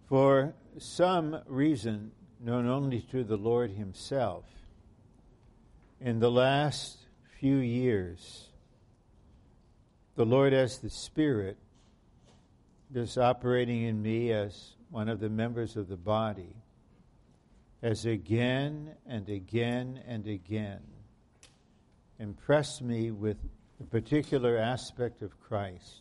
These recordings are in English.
For some reason known only to the Lord himself, in the last few years, the Lord as the Spirit is operating in me as one of the members of the body, has again and again and again impressed me with a particular aspect of Christ.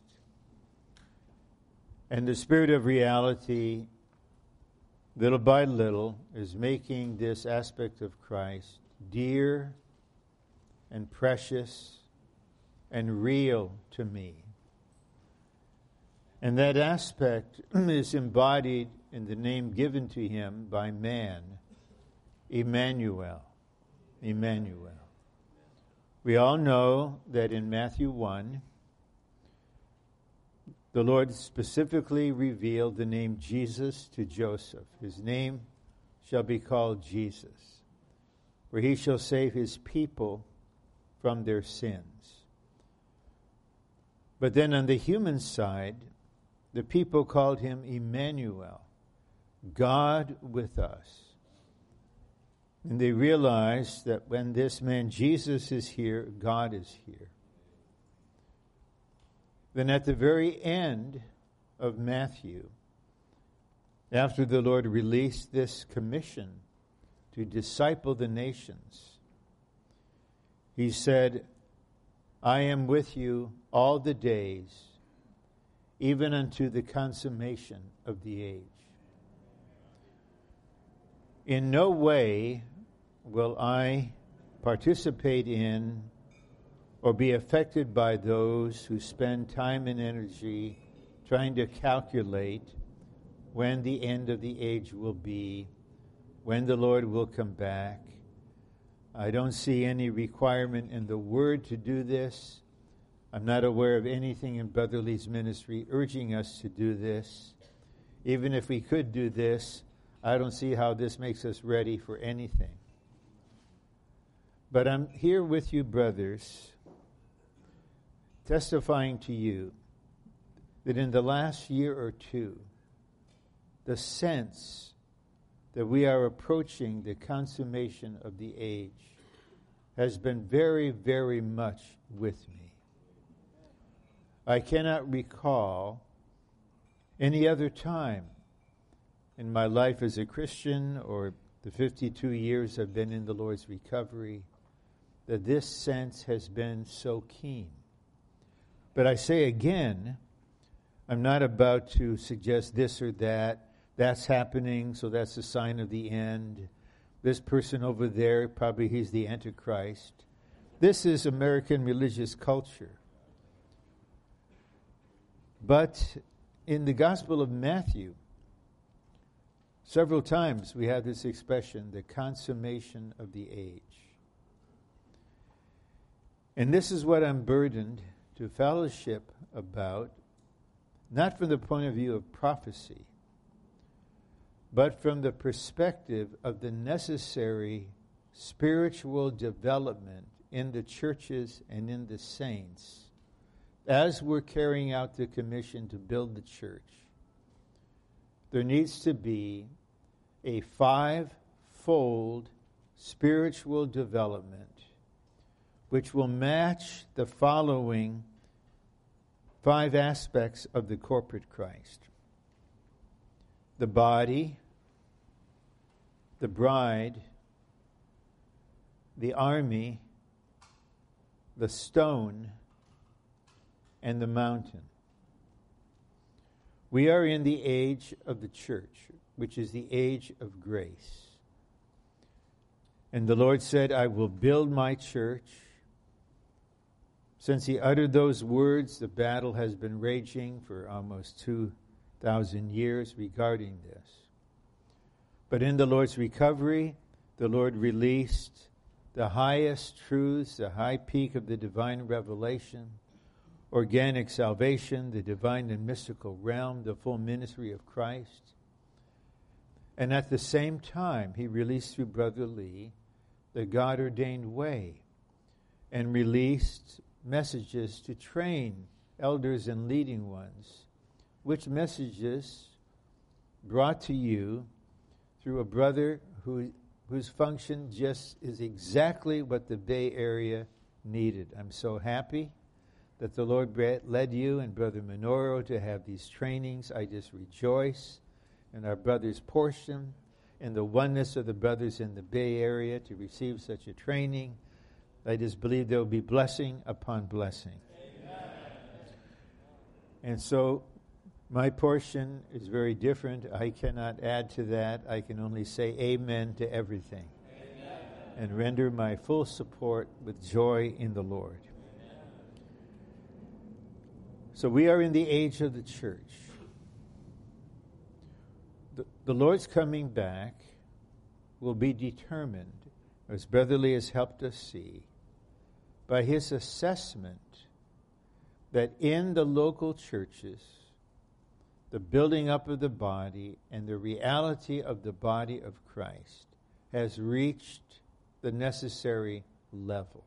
And the Spirit of reality, little by little, is making this aspect of Christ dear and precious and real to me. And that aspect is embodied in the name given to him by man, Emmanuel. Emmanuel. We all know that in Matthew 1, the Lord specifically revealed the name Jesus to Joseph. His name shall be called Jesus, for he shall save his people from their sins. But then on the human side, the people called him Emmanuel, God with us. And they realized that when this man Jesus is here, God is here. Then at the very end of Matthew, after the Lord released this commission to disciple the nations, he said, I am with you all the days, even unto the consummation of the age. In no way will I participate in or be affected by those who spend time and energy trying to calculate when the end of the age will be, when the Lord will come back. I don't see any requirement in the Word to do this. I'm not aware of anything in Brother Lee's ministry urging us to do this. Even if we could do this, I don't see how this makes us ready for anything. But I'm here with you, brothers, testifying to you that in the last year or two, the sense that we are approaching the consummation of the age has been very, very much with me. I cannot recall any other time in my life as a Christian or the 52 years I've been in the Lord's recovery that this sense has been so keen. But I say again, I'm not about to suggest this or that. That's happening, so that's a sign of the end. This person over there, probably he's the Antichrist. This is American religious culture. But in the Gospel of Matthew, several times we have this expression, the consummation of the age. And this is what I'm burdened to fellowship about, not from the point of view of prophecy, but from the perspective of the necessary spiritual development in the churches and in the saints as we're carrying out the commission to build the church. There needs to be a five-fold spiritual development which will match the following five aspects of the corporate Christ: the body, the bride, the army, the stone, and the mountain. We are in the age of the church, which is the age of grace. And the Lord said, I will build my church. Since he uttered those words, the battle has been raging for almost 2,000 years regarding this. But in the Lord's recovery, the Lord released the highest truths, the high peak of the divine revelation, organic salvation, the divine and mystical realm, the full ministry of Christ. And at the same time, he released through Brother Lee the God-ordained way and released messages to train elders and leading ones, which messages brought to you through a brother whose function just is exactly what the Bay Area needed. I'm so happy that the Lord led you and Brother Minoru to have these trainings. I just rejoice in our brother's portion and the oneness of the brothers in the Bay Area to receive such a training. I just believe there will be blessing upon blessing. Amen. And so my portion is very different. I cannot add to that. I can only say amen to everything. Amen. And render my full support with joy in the Lord. Amen. So we are in the age of the church. The Lord's coming back will be determined, as Brother Lee has helped us see, by his assessment that in the local churches, the building up of the body and the reality of the body of Christ has reached the necessary level.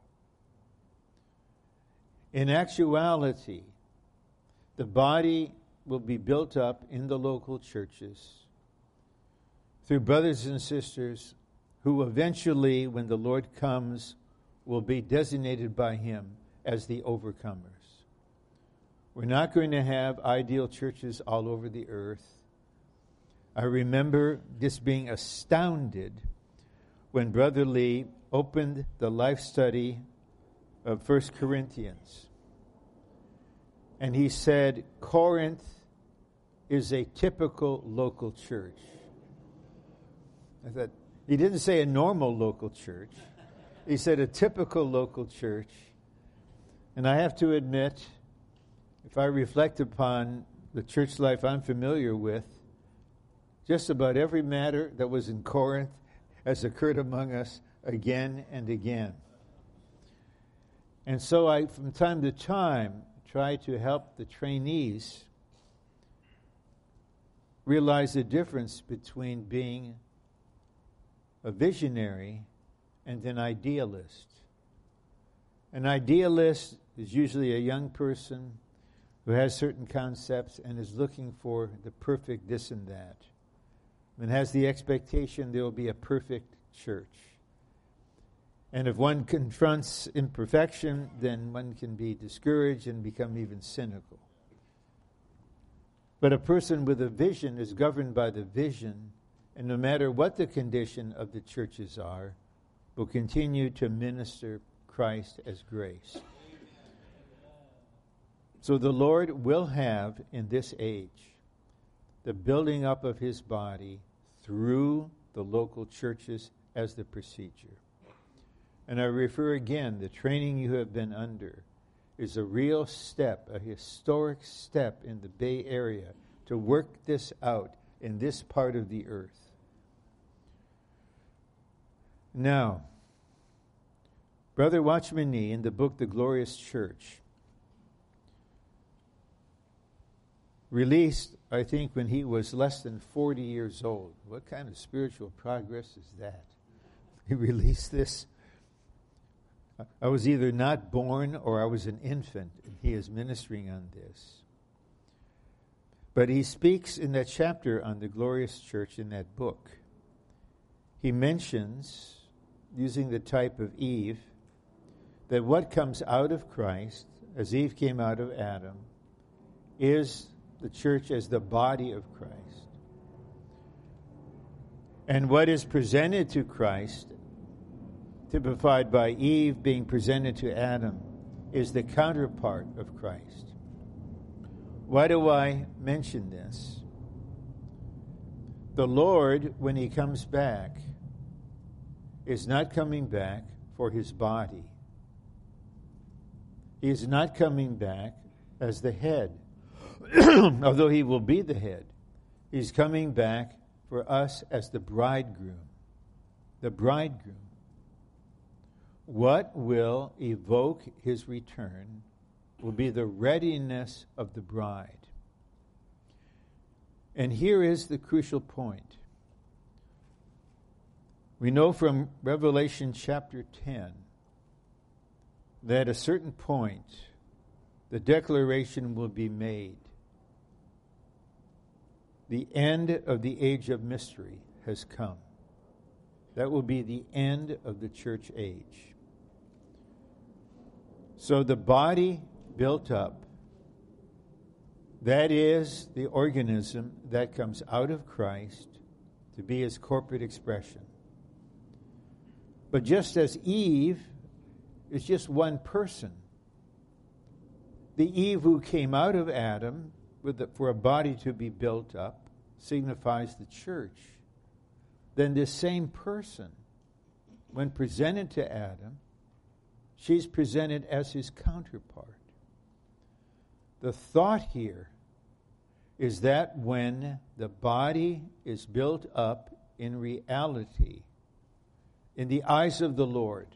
In actuality, the body will be built up in the local churches through brothers and sisters who eventually, when the Lord comes, will be designated by him as the overcomers. We're not going to have ideal churches all over the earth. I remember just being astounded when Brother Lee opened the life study of 1 Corinthians. And he said, Corinth is a typical local church. I thought, he didn't say a normal local church. He said a typical local church. And I have to admit, if I reflect upon the church life I'm familiar with, just about every matter that was in Corinth has occurred among us again and again. And so I, from time to time, try to help the trainees realize the difference between being a visionary and an idealist. An idealist is usually a young person who has certain concepts and is looking for the perfect this and that, and has the expectation there will be a perfect church. And if one confronts imperfection, then one can be discouraged and become even cynical. But a person with a vision is governed by the vision, and no matter what the condition of the churches are, will continue to minister Christ as grace. So the Lord will have in this age the building up of his body through the local churches as the procedure. And I refer again, the training you have been under is a real step, a historic step in the Bay Area to work this out in this part of the earth. Now, Brother Watchman Nee, in the book The Glorious Church, released, I think, when he was less than 40 years old. What kind of spiritual progress is that? He released this. I was either not born or I was an infant, and he is ministering on this. But he speaks in that chapter on the Glorious Church in that book. He mentions, using the type of Eve, that what comes out of Christ, as Eve came out of Adam, is the church as the body of Christ. And what is presented to Christ, typified by Eve being presented to Adam, is the counterpart of Christ. Why do I mention this? The Lord, when he comes back, is not coming back for his body. He is not coming back as the head. Although he will be the head, he's coming back for us as the bridegroom. The bridegroom. What will evoke his return will be the readiness of the bride. And here is the crucial point. We know from Revelation chapter 10 that at a certain point the declaration will be made the end of the age of mystery has come. That will be the end of the church age. So the body built up, that is the organism that comes out of Christ to be his corporate expression. But just as Eve is just one person, the Eve who came out of Adam for a body to be built up signifies the church. Then this same person, when presented to Adam, she's presented as his counterpart. The thought here is that when the body is built up in reality, in the eyes of the Lord,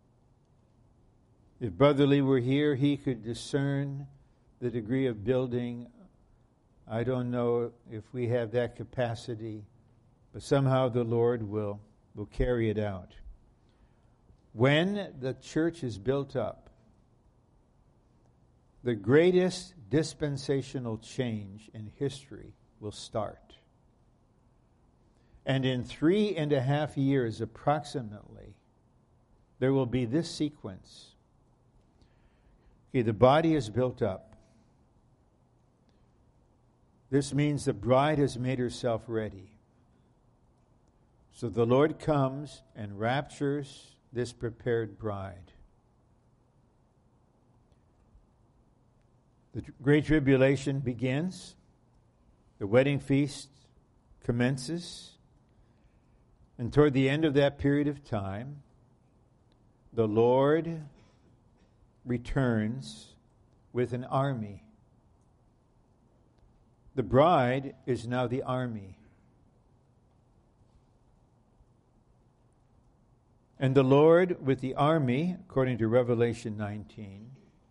if Brother Lee were here, he could discern the degree of building. I don't know if we have that capacity, but somehow the Lord will carry it out. When the church is built up, the greatest dispensational change in history will start. And in 3.5 years approximately, there will be this sequence. Okay, the body is built up. This means the bride has made herself ready. So the Lord comes and raptures this prepared bride. The Great Tribulation begins. The wedding feast commences. And toward the end of that period of time, the Lord returns with an army. The bride is now the army. And the Lord with the army, according to Revelation 19,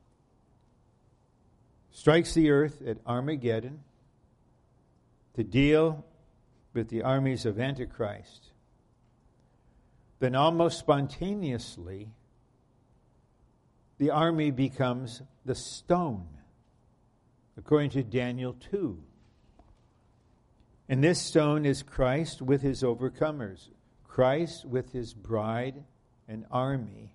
strikes the earth at Armageddon to deal with the armies of Antichrist. Then almost spontaneously, the army becomes the stone, according to Daniel 2. And this stone is Christ with his overcomers, Christ with his bride and army.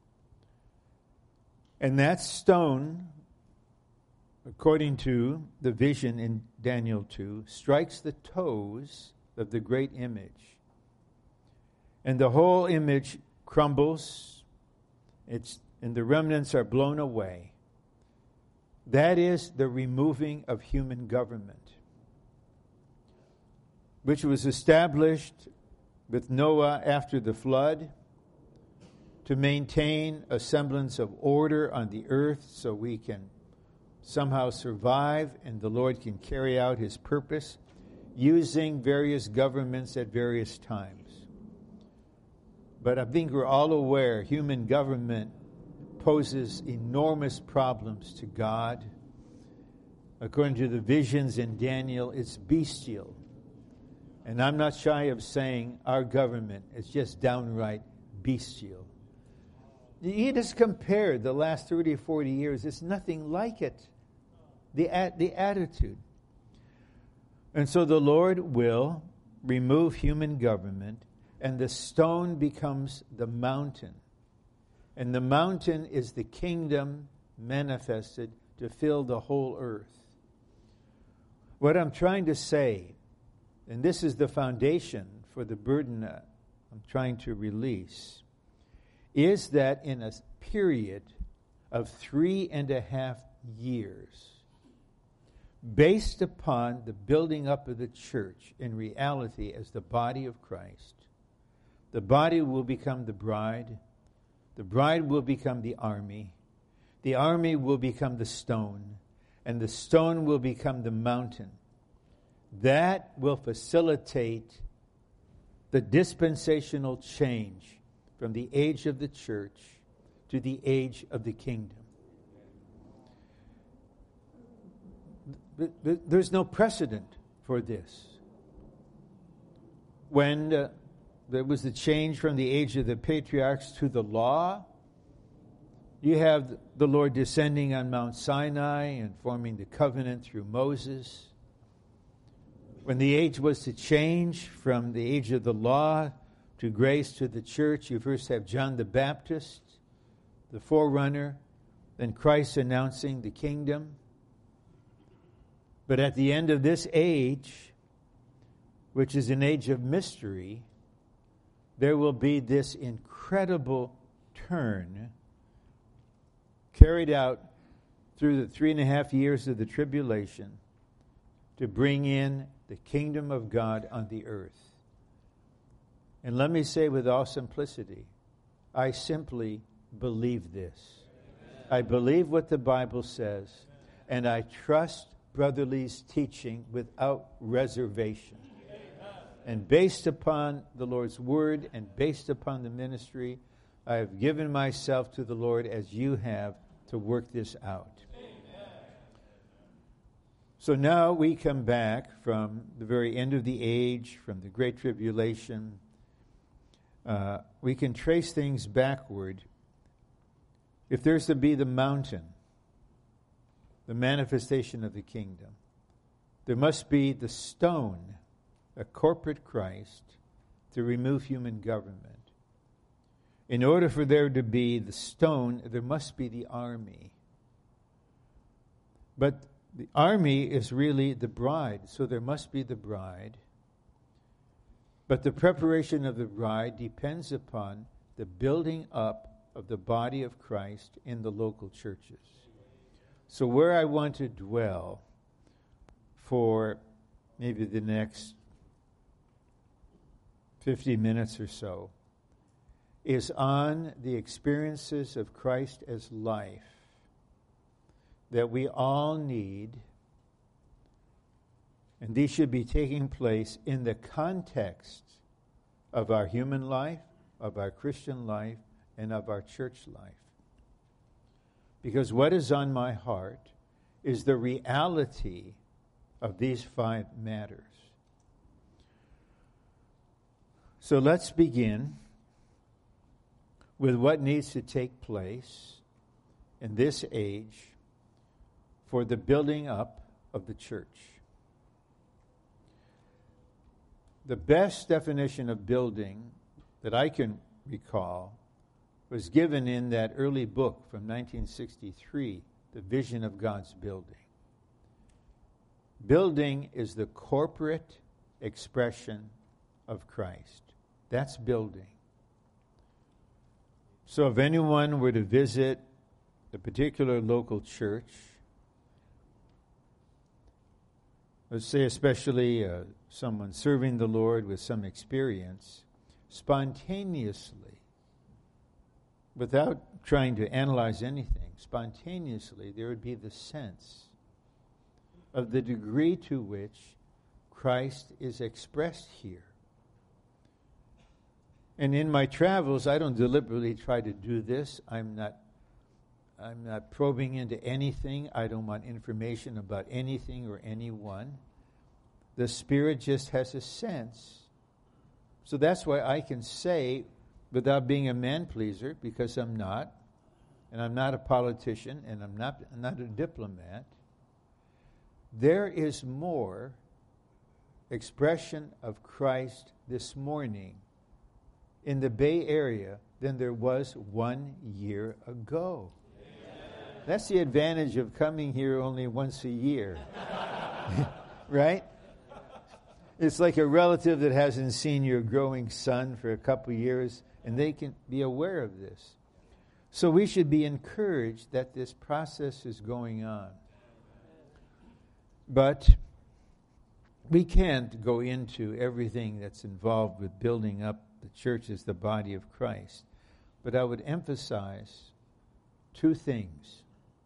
And that stone, according to the vision in Daniel 2, strikes the toes of the great image. And the whole image crumbles, and the remnants are blown away. That is the removing of human government, which was established with Noah after the flood to maintain a semblance of order on the earth so we can somehow survive and the Lord can carry out his purpose using various governments at various times. But I think we're all aware human government poses enormous problems to God. According to the visions in Daniel, it's bestial. And I'm not shy of saying our government is just downright bestial. You just compare the last 30 or 40 years, it's nothing like it. The attitude. And so the Lord will remove human government, and the stone becomes the mountain. And the mountain is the kingdom manifested to fill the whole earth. What I'm trying to say, and this is the foundation for the burden I'm trying to release, is that in a period of 3.5 years, based upon the building up of the church in reality as the body of Christ, the body will become the bride will become the army will become the stone, and the stone will become the mountain. That will facilitate the dispensational change from the age of the church to the age of the kingdom. There's no precedent for this. When there was the change from the age of the patriarchs to the law, you have the Lord descending on Mount Sinai and forming the covenant through Moses. When the age was to change from the age of the law to grace to the church, you first have John the Baptist, the forerunner, then Christ announcing the kingdom. But at the end of this age, which is an age of mystery, there will be this incredible turn carried out through the 3.5 years of the tribulation to bring in the kingdom of God on the earth. And let me say with all simplicity, I simply believe this. Amen. I believe what the Bible says, and I trust Brother Lee's teaching without reservation. Amen. And based upon the Lord's word and based upon the ministry, I have given myself to the Lord as you have to work this out. So now we come back from the very end of the age, from the Great Tribulation. We can trace things backward. If there's to be the mountain, the manifestation of the kingdom, there must be the stone, a corporate Christ, to remove human government. In order for there to be the stone, there must be the army. But the army is really the bride, so there must be the bride. But the preparation of the bride depends upon the building up of the body of Christ in the local churches. So where I want to dwell for maybe the next 50 minutes or so is on the experiences of Christ as life that we all need, and these should be taking place in the context of our human life, of our Christian life, and of our church life. Because what is on my heart is the reality of these 5 matters. So let's begin with what needs to take place in this age for the building up of the church. The best definition of building that I can recall was given in that early book from 1963, The Vision of God's Building. Building is the corporate expression of Christ. That's building. So if anyone were to visit a particular local church, let's say especially someone serving the Lord with some experience, spontaneously, without trying to analyze anything, spontaneously there would be the sense of the degree to which Christ is expressed here. And in my travels, I don't deliberately try to do this. I'm not probing into anything. I don't want information about anything or anyone. The Spirit just has a sense. So that's why I can say, without being a man-pleaser, because I'm not, and I'm not a politician, and I'm not a diplomat, there is more expression of Christ this morning in the Bay Area than there was 1 year ago. That's the advantage of coming here only once a year. Right? It's like a relative that hasn't seen your growing son for a couple years, and they can be aware of this. So we should be encouraged that this process is going on. But we can't go into everything that's involved with building up the church as the body of Christ. But I would emphasize 2 things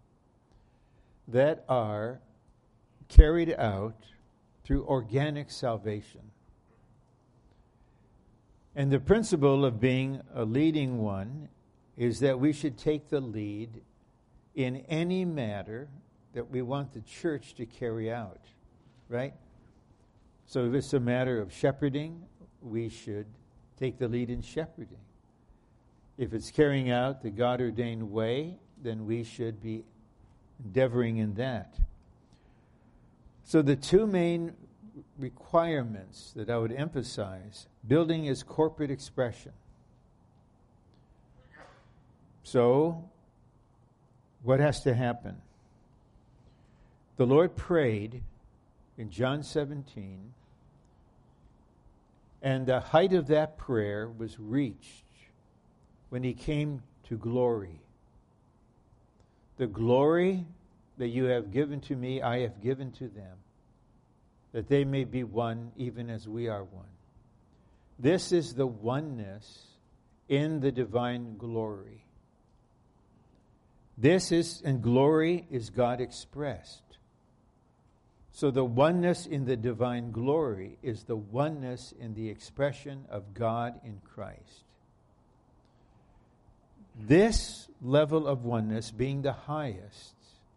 that are carried out through organic salvation. And the principle of being a leading one is that we should take the lead in any matter that we want the church to carry out, right? So if it's a matter of shepherding, we should take the lead in shepherding. If it's carrying out the God-ordained way, then we should be endeavoring in that. So the 2 main requirements that I would emphasize. Building is corporate expression. So, what has to happen? The Lord prayed in John 17, and the height of that prayer was reached when he came to glory. The glory that you have given to me, I have given to them, that they may be one even as we are one. This is the oneness in the divine glory. This is, and glory is God expressed. So the oneness in the divine glory is the oneness in the expression of God in Christ. This level of oneness, being the highest,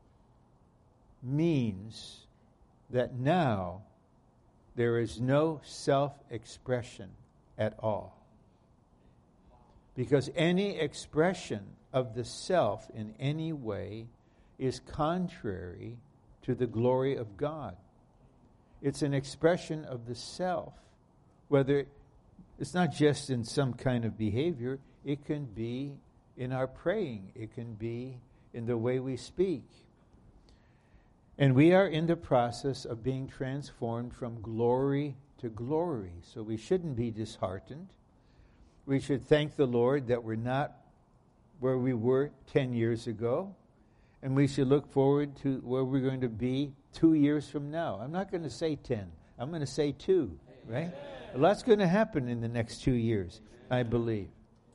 means that now there is no self-expression at all. Because any expression of the self in any way is contrary to the glory of God. It's an expression of the self. Whether it's not just in some kind of behavior, it can be in our praying, it can be in the way we speak. And we are in the process of being transformed from glory to glory. So we shouldn't be disheartened. We should thank the Lord that we're not where we were 10 years ago. And we should look forward to where we're going to be 2 years from now. I'm not going to say 10. I'm going to say 2, right? A lot's going to happen in the next 2 years, I believe.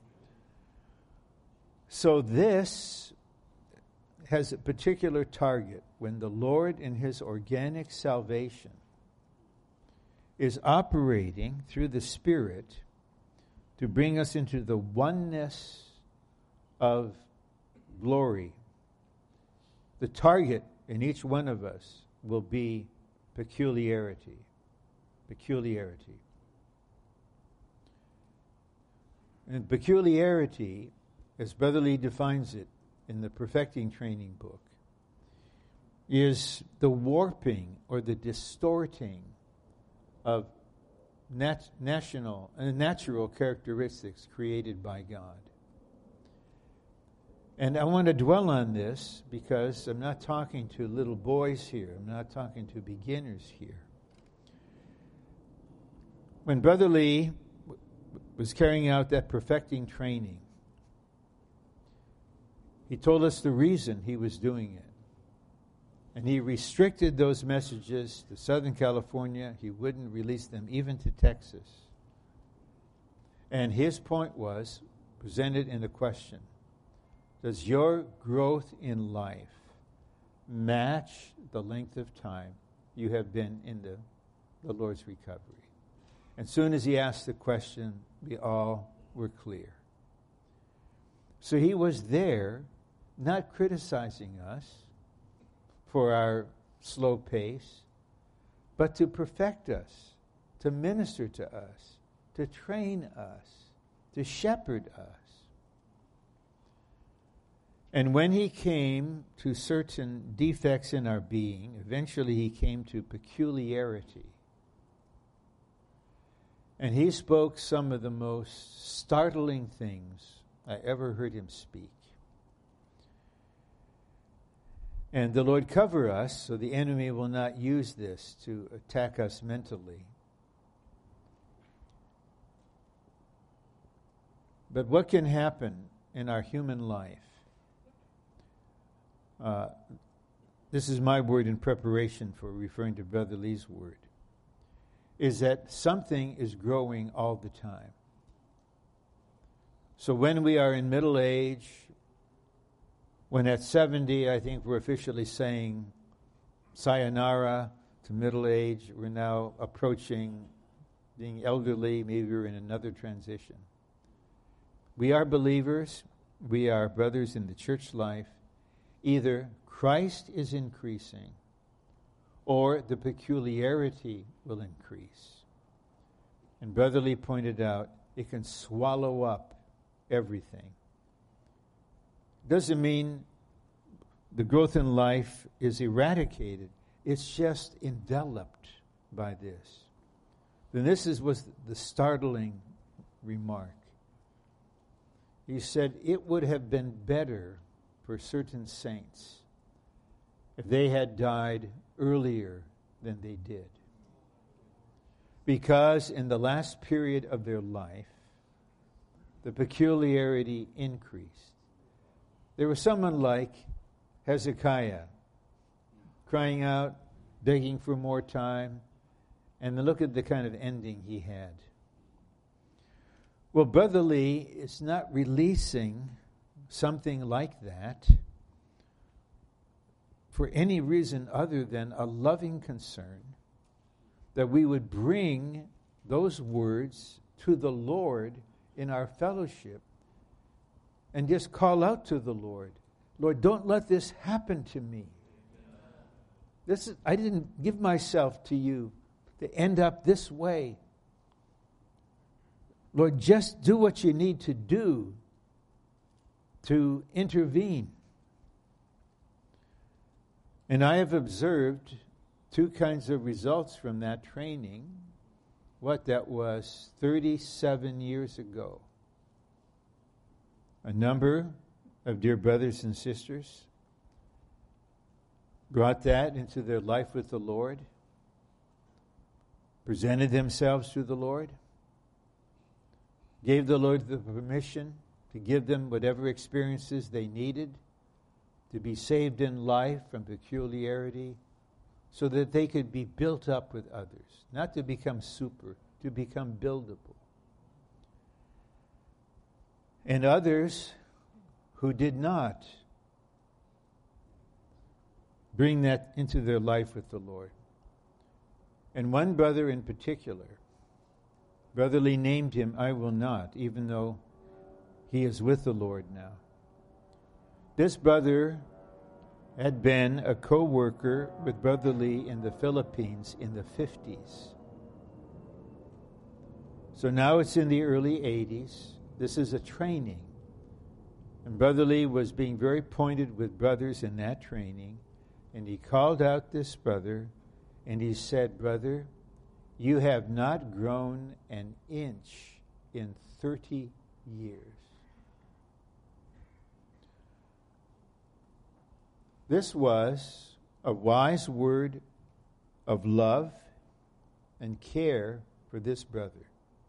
So this has a particular target. When the Lord in his organic salvation is operating through the Spirit to bring us into the oneness of glory, the target in each one of us will be peculiarity. Peculiarity. And peculiarity, as Brother Lee defines it in the Perfecting Training book, is the warping or the distorting of natural characteristics created by God. And I want to dwell on this because I'm not talking to little boys here. I'm not talking to beginners here. When Brother Lee was carrying out that perfecting training, he told us the reason he was doing it. And he restricted those messages to Southern California. He wouldn't release them even to Texas. And his point was, presented in a question, does your growth in life match the length of time you have been in the Lord's recovery? And soon as he asked the question, we all were clear. So he was there, not criticizing us for our slow pace, but to perfect us, to minister to us, to train us, to shepherd us. And when he came to certain defects in our being, eventually he came to peculiarity. And he spoke some of the most startling things I ever heard him speak. And the Lord cover us so the enemy will not use this to attack us mentally. But what can happen in our human life? This is my word in preparation for referring to Brother Lee's word, is that something is growing all the time. So when we are in middle age, when at 70, I think we're officially saying sayonara to middle age. We're now approaching being elderly. Maybe we're in another transition. We are believers. We are brothers in the church life. Either Christ is increasing or the peculiarity will increase. And Brother Lee pointed out it can swallow up everything. Doesn't mean the growth in life is eradicated. It's just enveloped by this. Then this was the startling remark. He said, it would have been better for certain saints if they had died earlier than they did. Because in the last period of their life, the peculiarity increased. There was someone like Hezekiah crying out, begging for more time, and then look at the kind of ending he had. Well, Brother Lee is not releasing something like that for any reason other than a loving concern that we would bring those words to the Lord in our fellowship and just call out to the Lord, Lord, don't let this happen to me. I didn't give myself to you to end up this way. Lord, just do what you need to do to intervene. And I have observed two kinds of results from that training. That was 37 years ago. A number of dear brothers and sisters brought that into their life with the Lord, presented themselves to the Lord, gave the Lord the permission to give them whatever experiences they needed to be saved in life from peculiarity so that they could be built up with others, not to become super, to become buildable. And others who did not bring that into their life with the Lord. And one brother in particular, Brother Lee named him, I will not, even though he is with the Lord now. This brother had been a co-worker with Brother Lee in the Philippines in the 50s. So now it's in the early 80s. This is a training. And Brother Lee was being very pointed with brothers in that training. And he called out this brother and he said, brother, you have not grown an inch in 30 years. This was a wise word of love and care for this brother.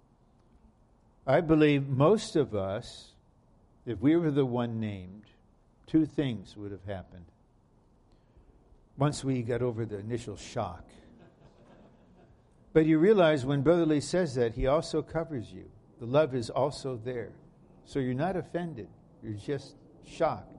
I believe most of us, if we were the one named, two things would have happened. Once we got over the initial shock. But you realize when Brother Lee says that, he also covers you. The love is also there. So you're not offended. You're just shocked.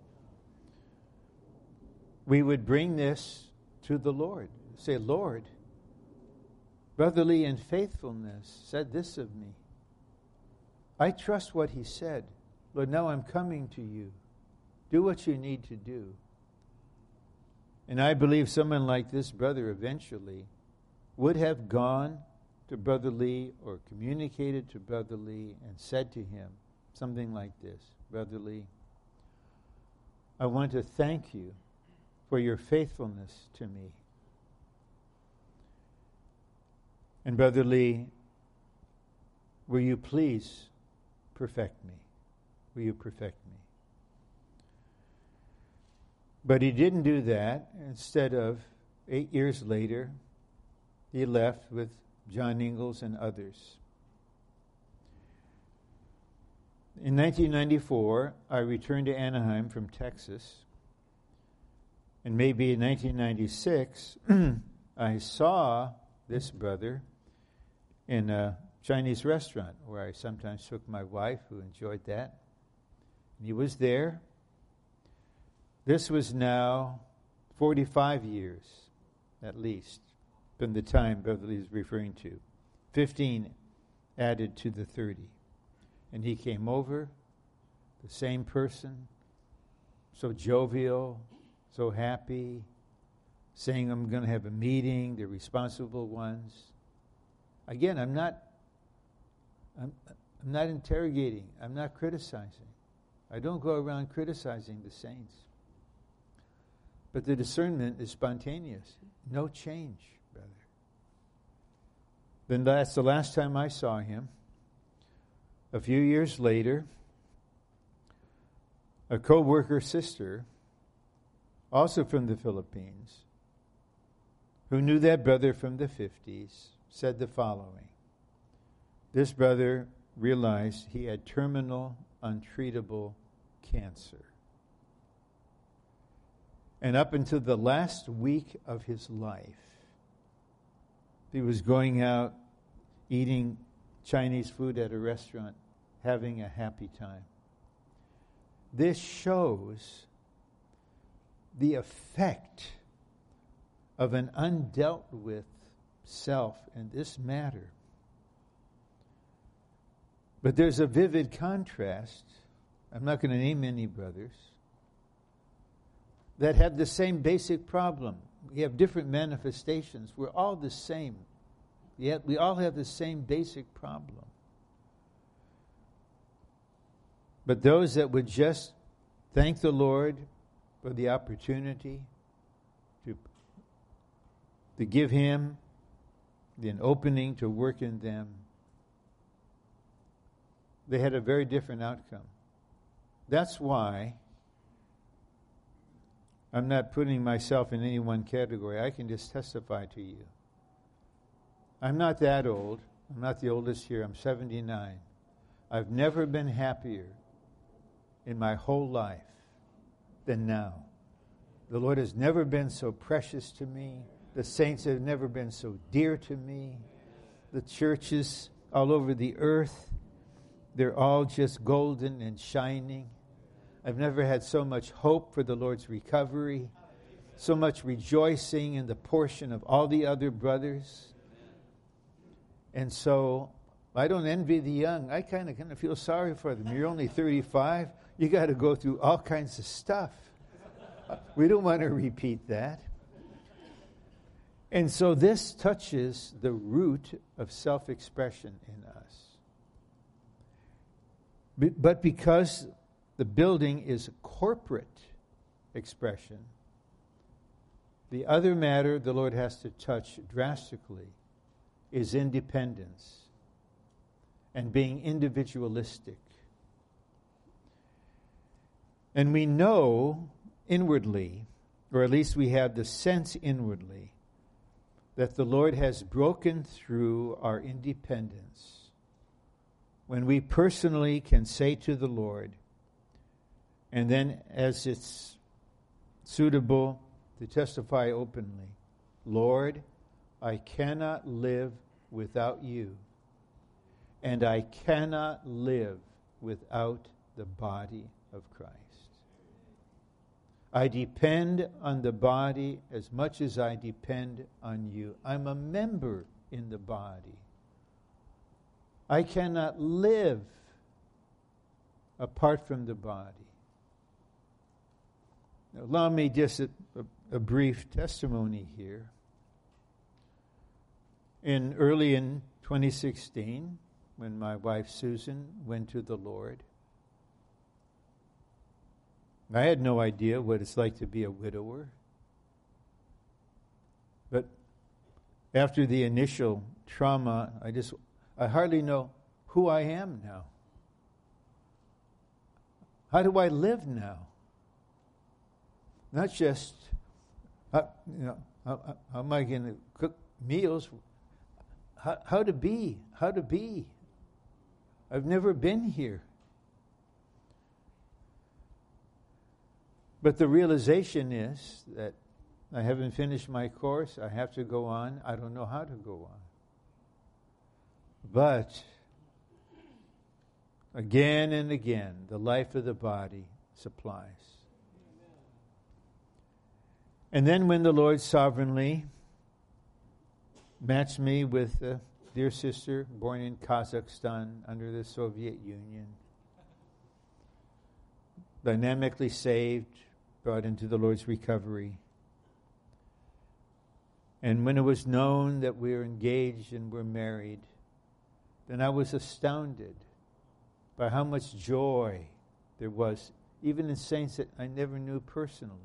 We would bring this to the Lord. Say, Lord, Brother Lee in faithfulness said this of me. I trust what he said. Lord, now I'm coming to you. Do what you need to do. And I believe someone like this brother eventually would have gone to Brother Lee or communicated to Brother Lee and said to him something like this, Brother Lee, I want to thank you for your faithfulness to me. And Brother Lee, will you please perfect me? Will you perfect me? But he didn't do that. Instead of 8 years later, he left with John Ingalls and others. In 1994, I returned to Anaheim from Texas. And maybe in 1996, I saw this brother in a Chinese restaurant where I sometimes took my wife, who enjoyed that. And he was there. This was now 45 years, at least, from the time Brother Lee is referring to. 15 added to the 30. And he came over, the same person, so jovial, so happy, saying, I'm going to have a meeting, the responsible ones. Again, I'm not interrogating. I'm not criticizing. I don't go around criticizing the saints. But the discernment is spontaneous. No change, brother. Then that's the last time I saw him. A few years later, a co-worker sister, also from the Philippines, who knew that brother from the 50s, said the following. This brother realized he had terminal, untreatable cancer. And up until the last week of his life, he was going out, eating Chinese food at a restaurant, having a happy time. This shows the effect of an undealt with self in this matter. But there's a vivid contrast. I'm not going to name any brothers that have the same basic problem. We have different manifestations. We're all the same. Yet we all have the same basic problem. But those that would just thank the Lord for the opportunity to give Him an opening to work in them, they had a very different outcome. That's why I'm not putting myself in any one category. I can just testify to you. I'm not that old. I'm not the oldest here. I'm 79. I've never been happier in my whole life than now. The Lord has never been so precious to me. The saints have never been so dear to me. The churches all over the earth, they're all just golden and shining. I've never had so much hope for the Lord's recovery, so much rejoicing in the portion of all the other brothers. And so I don't envy the young. I kind of feel sorry for them. You're only 35. You got to go through all kinds of stuff. We don't want to repeat that. And so this touches the root of self-expression in us. But because the building is a corporate expression, the other matter the Lord has to touch drastically is independence and being individualistic. And we know inwardly, or at least we have the sense inwardly, that the Lord has broken through our independence when we personally can say to the Lord, and then as it's suitable to testify openly, Lord, I cannot live without you, and I cannot live without the body of Christ. I depend on the body as much as I depend on you. I'm a member in the body. I cannot live apart from the body. Now, allow me just a brief testimony here. Early in 2016, when my wife Susan went to the Lord, I had no idea what it's like to be a widower. But after the initial trauma, I hardly know who I am now. How do I live now? Not just, how am I going to cook meals? How to be? I've never been here. But the realization is that I haven't finished my course. I have to go on. I don't know how to go on. But again and again, the life of the body supplies. And then when the Lord sovereignly matched me with a dear sister born in Kazakhstan under the Soviet Union, dynamically saved, brought into the Lord's recovery. And when it was known that we were engaged and were married, then I was astounded by how much joy there was, even in saints that I never knew personally.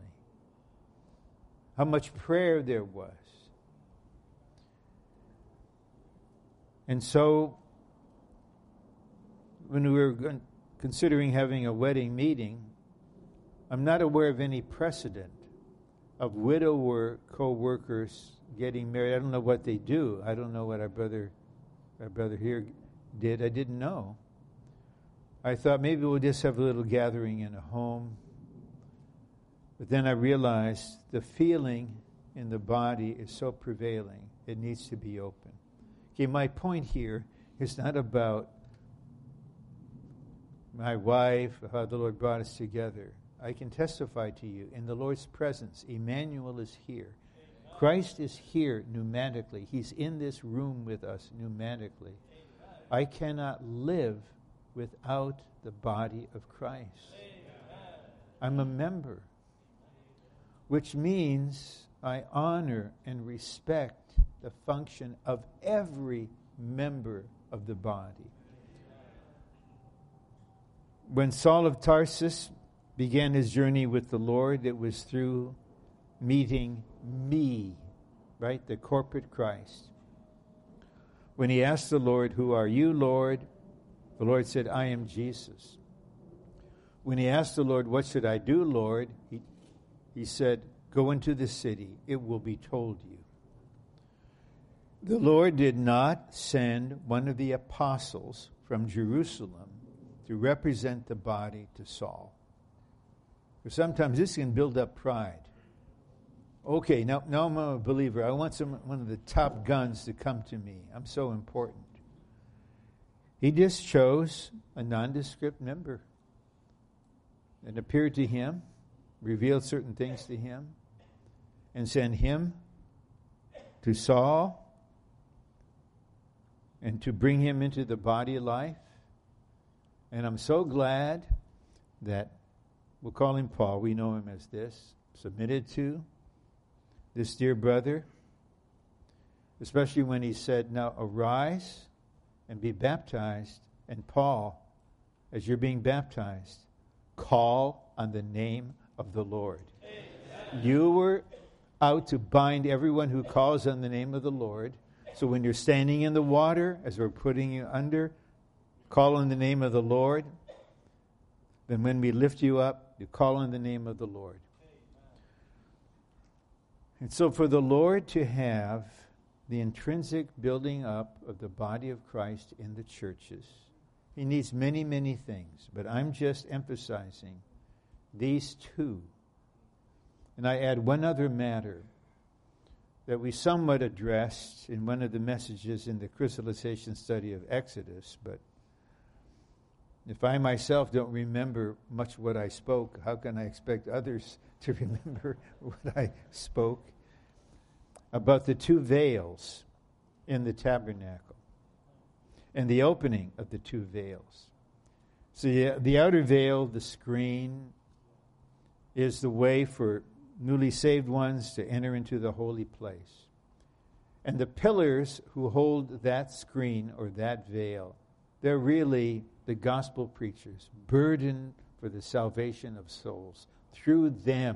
How much prayer there was. And so, when we were considering having a wedding meeting, I'm not aware of any precedent of widower co-workers getting married. I don't know what they do. I don't know what our brother here did. I didn't know. I thought maybe we'll just have a little gathering in a home. But then I realized the feeling in the body is so prevailing. It needs to be open. Okay, my point here is not about my wife, how the Lord brought us together. I can testify to you, in the Lord's presence, Emmanuel is here. Christ is here pneumatically. He's in this room with us pneumatically. I cannot live without the body of Christ. I'm a member, which means I honor and respect the function of every member of the body. When Saul of Tarsus began his journey with the Lord, it was through meeting me, right? The corporate Christ. When he asked the Lord, "Who are you, Lord?" the Lord said, "I am Jesus." When he asked the Lord, "What should I do, Lord?" he said, "Go into the city. It will be told you." The Lord did not send one of the apostles from Jerusalem to represent the body to Saul. Because sometimes this can build up pride. Okay, now I'm a believer. I want one of the top guns to come to me. I'm so important. He just chose a nondescript member and appeared to him, revealed certain things to him, and sent him to Saul and to bring him into the body of life. And I'm so glad that, we'll call him Paul, we know him as this, submitted to this dear brother, especially when he said, "Now arise and be baptized." And Paul, as you're being baptized, call on the name of the Lord. Amen. You were out to bind everyone who calls on the name of the Lord. So when you're standing in the water, as we're putting you under, call on the name of the Lord. Then when we lift you up, you call on the name of the Lord. And so for the Lord to have the intrinsic building up of the body of Christ in the churches, he needs many, many things. But I'm just emphasizing these two. And I add one other matter that we somewhat addressed in one of the messages in the crystallization study of Exodus. But if I myself don't remember much what I spoke, how can I expect others to remember what I spoke? About the two veils in the tabernacle and the opening of the two veils. So the outer veil, the screen, is the way for newly saved ones to enter into the holy place. And the pillars who hold that screen or that veil, they're really the gospel preachers, burdened for the salvation of souls. Through them,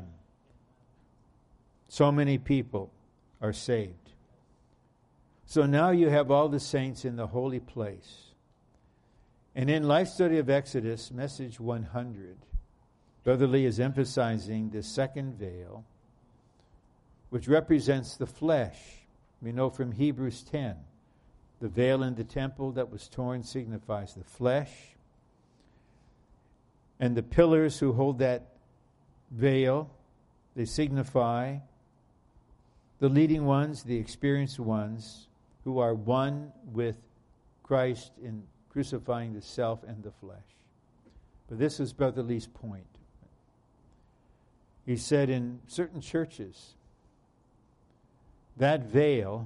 so many people are saved. So now you have all the saints in the holy place. And in Life Study of Exodus, message 100, Brother Lee is emphasizing the second veil, which represents the flesh. We know from Hebrews 10, the veil in the temple that was torn signifies the flesh. And the pillars who hold that veil, they signify the leading ones, the experienced ones, who are one with Christ in crucifying the self and the flesh. But this is Brother Lee's point. He said in certain churches, that veil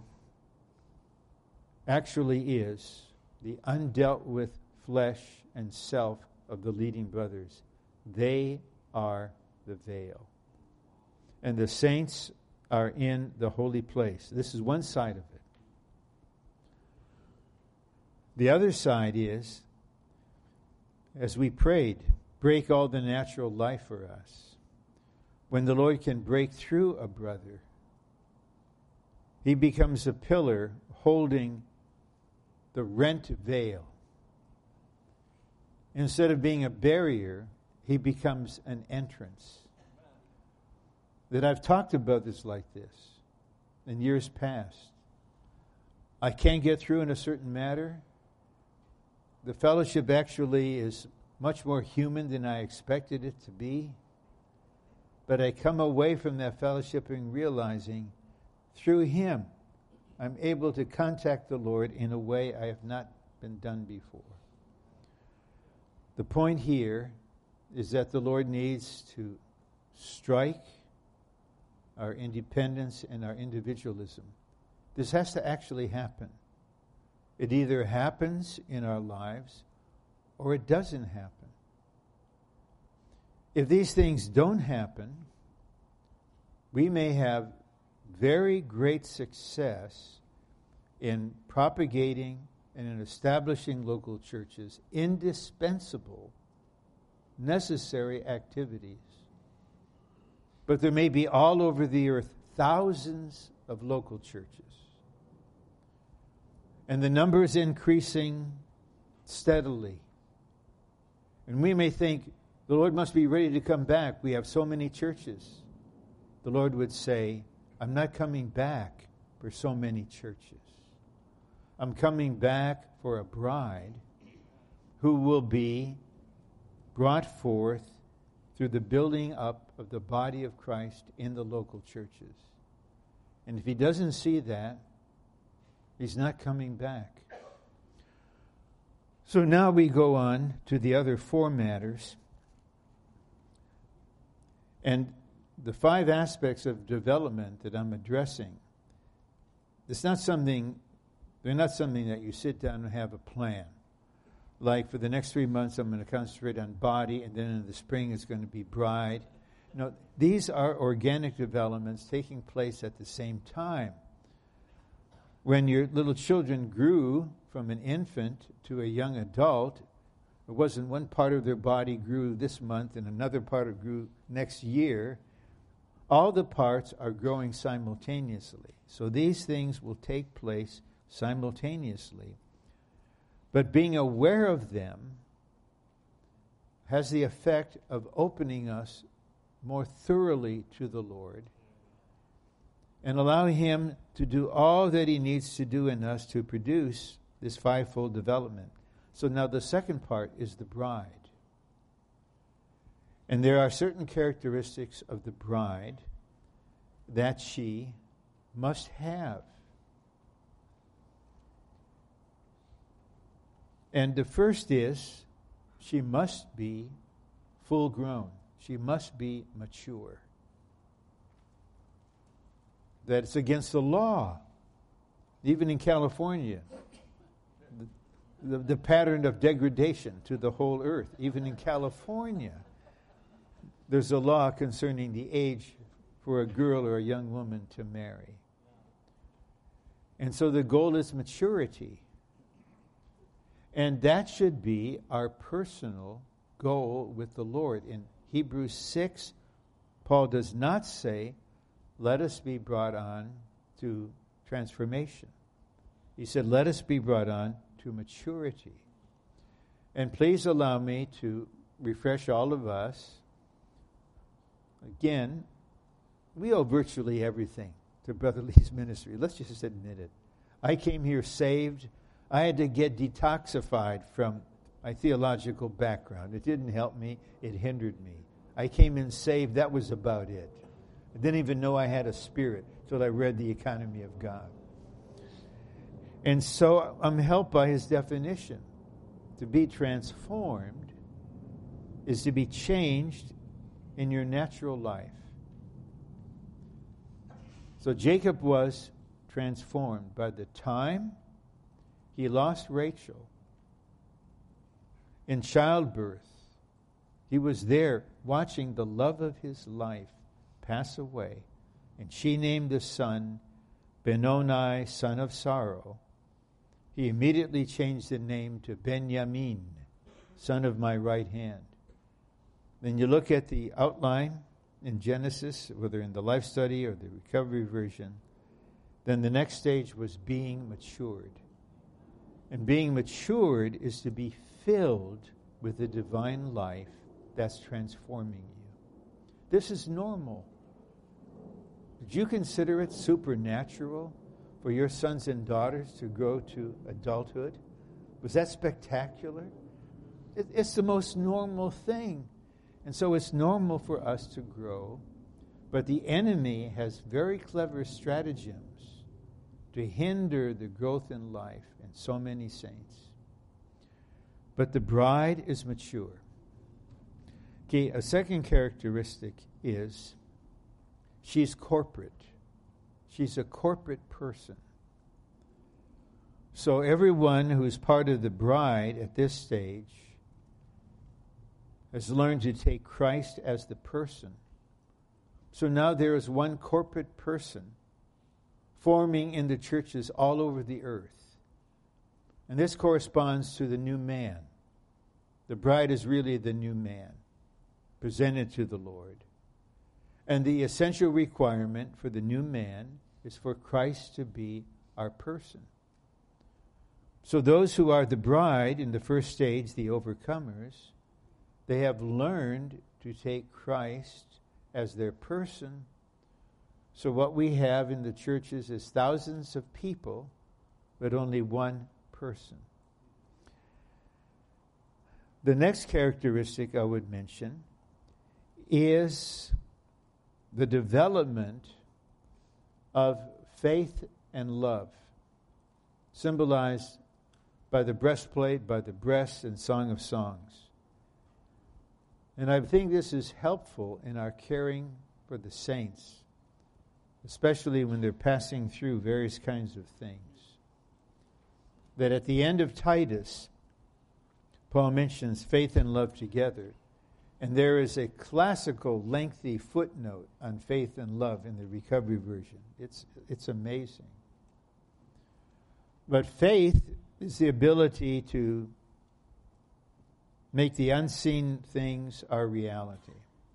actually is the undealt with flesh and self of the leading brothers. They are the veil. And the saints are in the holy place. This is one side of it. The other side is, as we prayed, break all the natural life for us. When the Lord can break through a brother, he becomes a pillar holding the rent veil. Instead of being a barrier, he becomes an entrance. That I've talked about this like this in years past. I can't get through in a certain matter. The fellowship actually is much more human than I expected it to be. But I come away from that fellowship and realizing through him, I'm able to contact the Lord in a way I have not been done before. The point here is that the Lord needs to strike our independence and our individualism. This has to actually happen. It either happens in our lives or it doesn't happen. If these things don't happen, we may have very great success in propagating and in establishing local churches, indispensable, necessary activities. But there may be all over the earth thousands of local churches. And the number is increasing steadily. And we may think, the Lord must be ready to come back. We have so many churches. The Lord would say, I'm not coming back for so many churches. I'm coming back for a bride who will be brought forth through the building up of the body of Christ in the local churches. And if he doesn't see that, he's not coming back. So now we go on to the other four matters. And the five aspects of development that I'm addressing, they're not something that you sit down and have a plan. Like for the next 3 months, I'm going to concentrate on body, and then in the spring it's going to be bride. No, these are organic developments taking place at the same time. When your little children grew from an infant to a young adult, it wasn't one part of their body grew this month and another part grew next year. All the parts are growing simultaneously. So these things will take place simultaneously. But being aware of them has the effect of opening us more thoroughly to the Lord and allowing him to do all that he needs to do in us to produce this fivefold development. So now the second part is the bride. And there are certain characteristics of the bride that she must have. And the first is, she must be full grown. She must be mature. That's against the law. Even in California, the pattern of degradation to the whole earth. Even in California, there's a law concerning the age for a girl or a young woman to marry. And so the goal is maturity. And that should be our personal goal with the Lord. In Hebrews 6, Paul does not say, let us be brought on to transformation. He said, let us be brought on to maturity. And please allow me to refresh all of us. Again, we owe virtually everything to Brother Lee's ministry. Let's just admit it. I came here saved. I had to get detoxified from my theological background. It didn't help me. It hindered me. I came in saved. That was about it. I didn't even know I had a spirit until I read The Economy of God. And so I'm helped by his definition. To be transformed is to be changed in your natural life. So Jacob was transformed by the time he lost Rachel in childbirth. He was there watching the love of his life pass away. And she named the son Benoni, son of sorrow. He immediately changed the name to Benjamin, son of my right hand. Then you look at the outline in Genesis, whether in the Life Study or the Recovery Version, then the next stage was being matured. And being matured is to be filled with the divine life that's transforming you. This is normal. Would you consider it supernatural for your sons and daughters to grow to adulthood? Was that spectacular? It's the most normal thing. And so it's normal for us to grow. But the enemy has very clever stratagems to hinder the growth in life in so many saints. But the bride is mature. Okay, a second characteristic is she's corporate. She's a corporate person. So everyone who's part of the bride at this stage has learned to take Christ as the person. So now there is one corporate person forming in the churches all over the earth. And this corresponds to the new man. The bride is really the new man presented to the Lord. And the essential requirement for the new man is for Christ to be our person. So those who are the bride in the first stage, the overcomers, they have learned to take Christ as their person. So what we have in the churches is thousands of people, but only one person. The next characteristic I would mention is the development of faith and love, symbolized by the breastplate, by the breast, and Song of Songs. And I think this is helpful in our caring for the saints, especially when they're passing through various kinds of things. That at the end of Titus, Paul mentions faith and love together. And there is a classical, lengthy footnote on faith and love in the Recovery Version. It's amazing. But faith is the ability to make the unseen things our reality.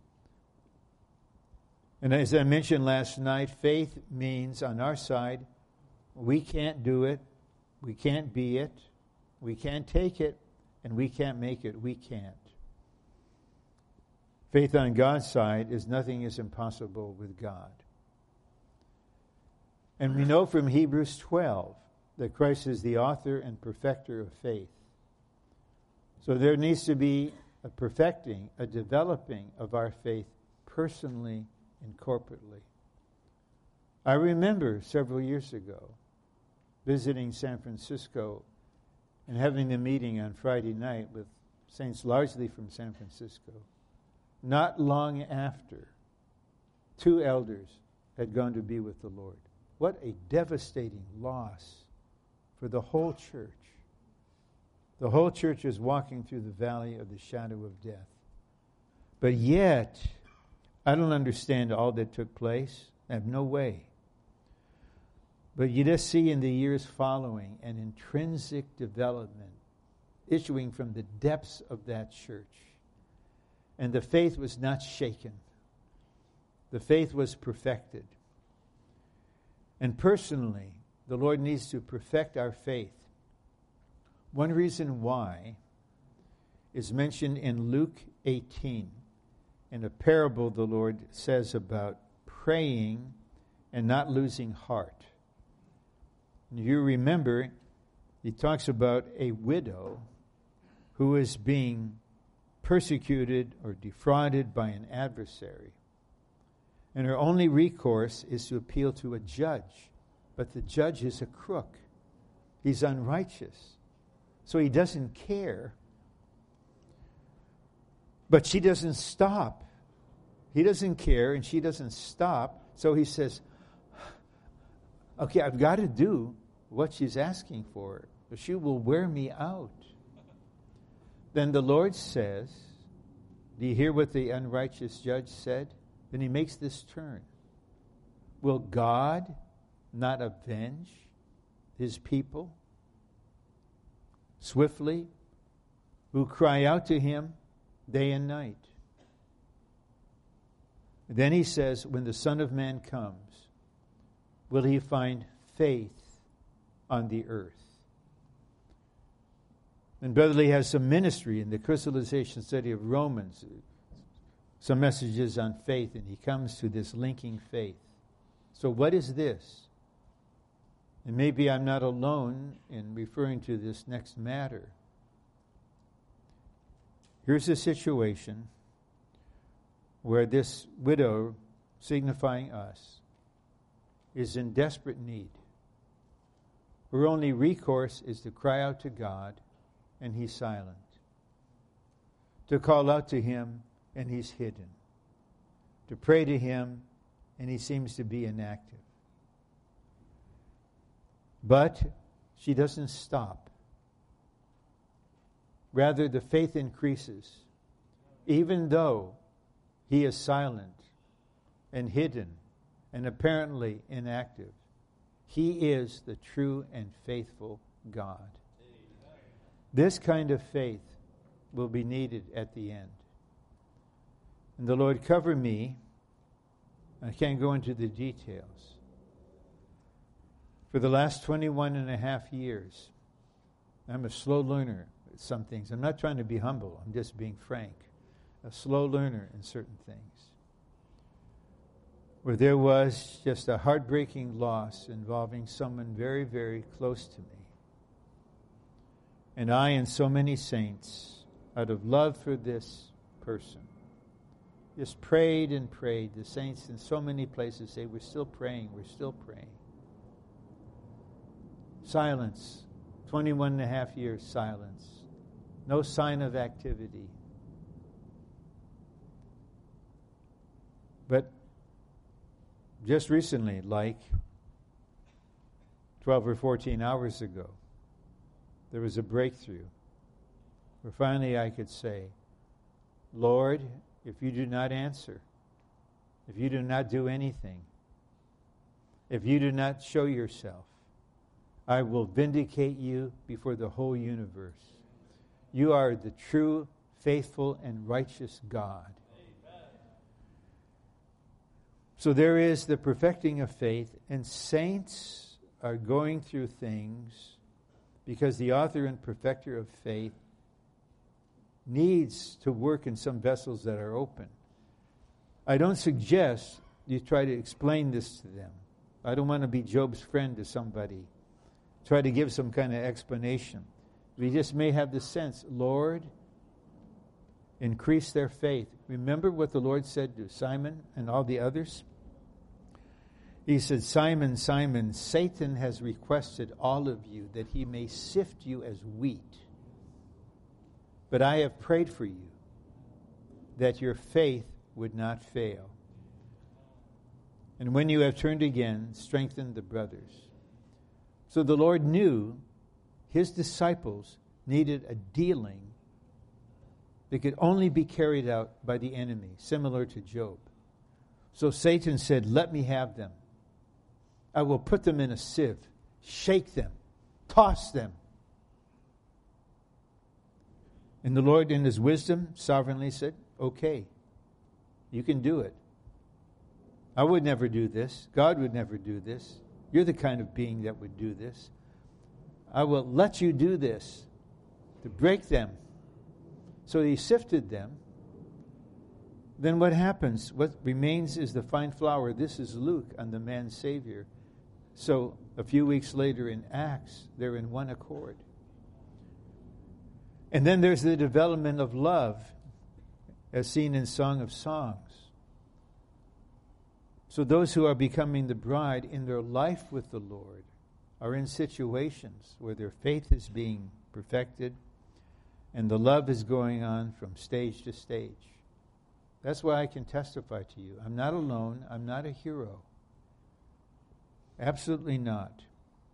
And as I mentioned last night, faith means on our side, we can't do it, we can't be it, we can't take it, and we can't make it. We can't. Faith on God's side is nothing is impossible with God. And we know from Hebrews 12 that Christ is the author and perfecter of faith. So there needs to be a perfecting, a developing of our faith personally and corporately. I remember several years ago visiting San Francisco and having a meeting on Friday night with saints largely from San Francisco. Not long after, 2 elders had gone to be with the Lord. What a devastating loss for the whole church. The whole church is walking through the valley of the shadow of death. But yet, I don't understand all that took place. I have no way. But you just see in the years following an intrinsic development issuing from the depths of that church. And the faith was not shaken. The faith was perfected. And personally, the Lord needs to perfect our faith. One reason why is mentioned in Luke 18, in a parable the Lord says about praying and not losing heart. You remember, he talks about a widow who is being persecuted or defrauded by an adversary. And her only recourse is to appeal to a judge. But the judge is a crook. He's unrighteous. So he doesn't care. But she doesn't stop. He doesn't care and she doesn't stop. So he says, okay, I've got to do what she's asking for, or she will wear me out. Then the Lord says, do you hear what the unrighteous judge said? Then he makes this turn. Will God not avenge his people swiftly, who cry out to him day and night? Then he says, when the Son of Man comes, will he find faith on the earth? And Brother Lee has some ministry in the crystallization study of Romans, some messages on faith, and he comes to this linking faith. So what is this? And maybe I'm not alone in referring to this next matter. Here's a situation where this widow, signifying us, is in desperate need. Her only recourse is to cry out to God, and he's silent. To call out to him, and he's hidden. To pray to him, and he seems to be inactive. But she doesn't stop. Rather, the faith increases, even though he is silent and hidden and apparently inactive. He is the true and faithful God. This kind of faith will be needed at the end. And the Lord cover me. I can't go into the details. For the last 21 and a half years, I'm a slow learner at some things. I'm not trying to be humble. I'm just being frank. A slow learner in certain things. Where there was just a heartbreaking loss involving someone very, very close to me. And I and so many saints, out of love for this person, just prayed and prayed. The saints in so many places say, we're still praying, we're still praying. Silence. 21 and a half years silence. No sign of activity. But just recently, like 12 or 14 hours ago, there was a breakthrough where finally I could say, Lord, if you do not answer, if you do not do anything, if you do not show yourself, I will vindicate you before the whole universe. You are the true, faithful, and righteous God. Amen. So there is the perfecting of faith, and saints are going through things because the author and perfecter of faith needs to work in some vessels that are open. I don't suggest you try to explain this to them. I don't want to be Job's friend to somebody. Try to give some kind of explanation. We just may have the sense, Lord, increase their faith. Remember what the Lord said to Simon and all the others? He said, Simon, Simon, Satan has requested all of you that he may sift you as wheat. But I have prayed for you that your faith would not fail. And when you have turned again, strengthen the brothers. So the Lord knew his disciples needed a dealing that could only be carried out by the enemy, similar to Job. So Satan said, let me have them. I will put them in a sieve, shake them, toss them. And the Lord, in his wisdom, sovereignly said, okay, you can do it. I would never do this. God would never do this. You're the kind of being that would do this. I will let you do this to break them. So he sifted them. Then what happens? What remains is the fine flour. This is Luke on the man Savior. So a few weeks later in Acts, they're in one accord. And then there's the development of love, as seen in Song of Songs. So those who are becoming the bride in their life with the Lord are in situations where their faith is being perfected and the love is going on from stage to stage. That's why I can testify to you. I'm not alone. I'm not a hero. Absolutely not.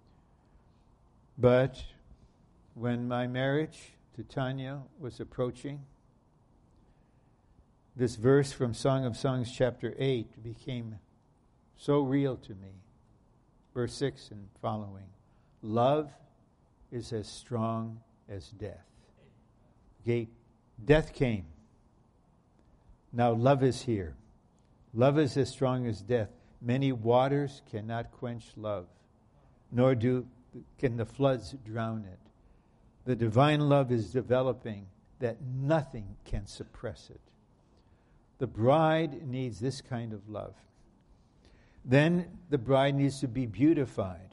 But when my marriage to Tanya was approaching, this verse from Song of Songs chapter 8 became so real to me. Verse 6 and following. Love is as strong as death. Okay, death came. Now love is here. Love is as strong as death. Many waters cannot quench love, nor can the floods drown it. The divine love is developing that nothing can suppress it. The bride needs this kind of love. Then the bride needs to be beautified.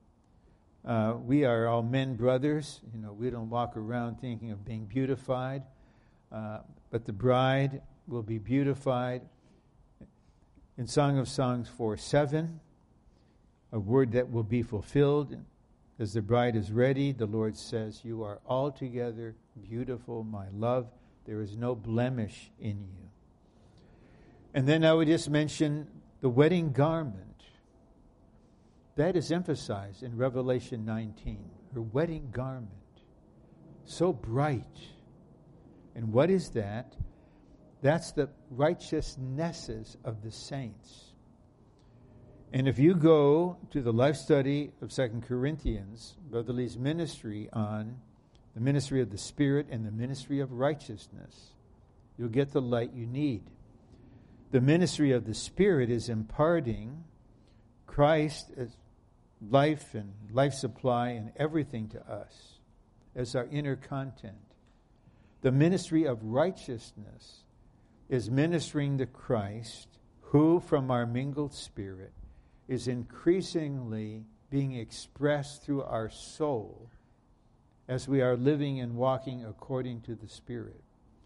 We are all men brothers. We don't walk around thinking of being beautified. But the bride will be beautified. In Song of Songs 4:7, a word that will be fulfilled. As the bride is ready, the Lord says, "You are altogether beautiful, my love. There is no blemish in you." And then I would just mention the wedding garment. That is emphasized in Revelation 19. Her wedding garment. So bright. And what is that? That's the righteousnesses of the saints. And if you go to the life study of 2 Corinthians, Brother Lee's ministry on the ministry of the Spirit and the ministry of righteousness, you'll get the light you need. The ministry of the Spirit is imparting Christ as life and life supply and everything to us as our inner content. The ministry of righteousness is ministering the Christ who, from our mingled spirit, is increasingly being expressed through our soul as we are living and walking according to the Spirit.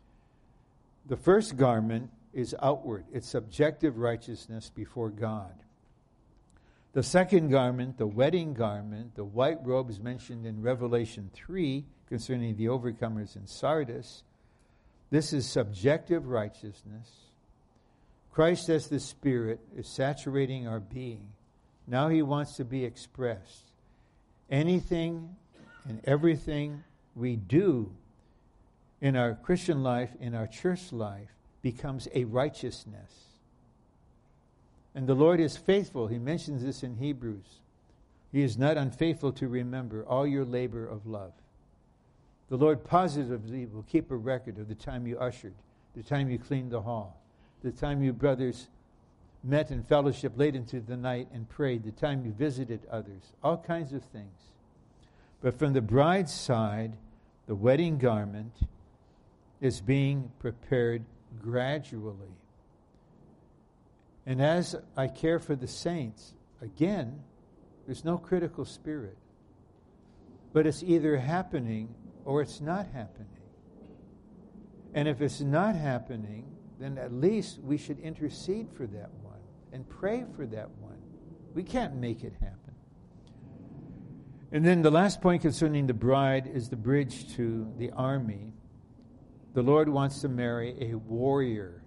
The first garment is outward. It's subjective righteousness before God. The second garment, the wedding garment, the white robes mentioned in Revelation 3 concerning the overcomers in Sardis, this is subjective righteousness. Christ as the Spirit is saturating our being. Now He wants to be expressed. Anything and everything we do in our Christian life, in our church life, becomes a righteousness. And the Lord is faithful. He mentions this in Hebrews. He is not unfaithful to remember all your labor of love. The Lord positively will keep a record of the time you ushered, the time you cleaned the hall, the time you brothers met in fellowship late into the night and prayed, the time you visited others, all kinds of things. But from the bride's side, the wedding garment is being prepared gradually. And as I care for the saints, again, there's no critical spirit. But it's either happening or it's not happening. And if it's not happening, then at least we should intercede for that one and pray for that one. We can't make it happen. And then the last point concerning the bride is the bridge to the army. The Lord wants to marry a warrior,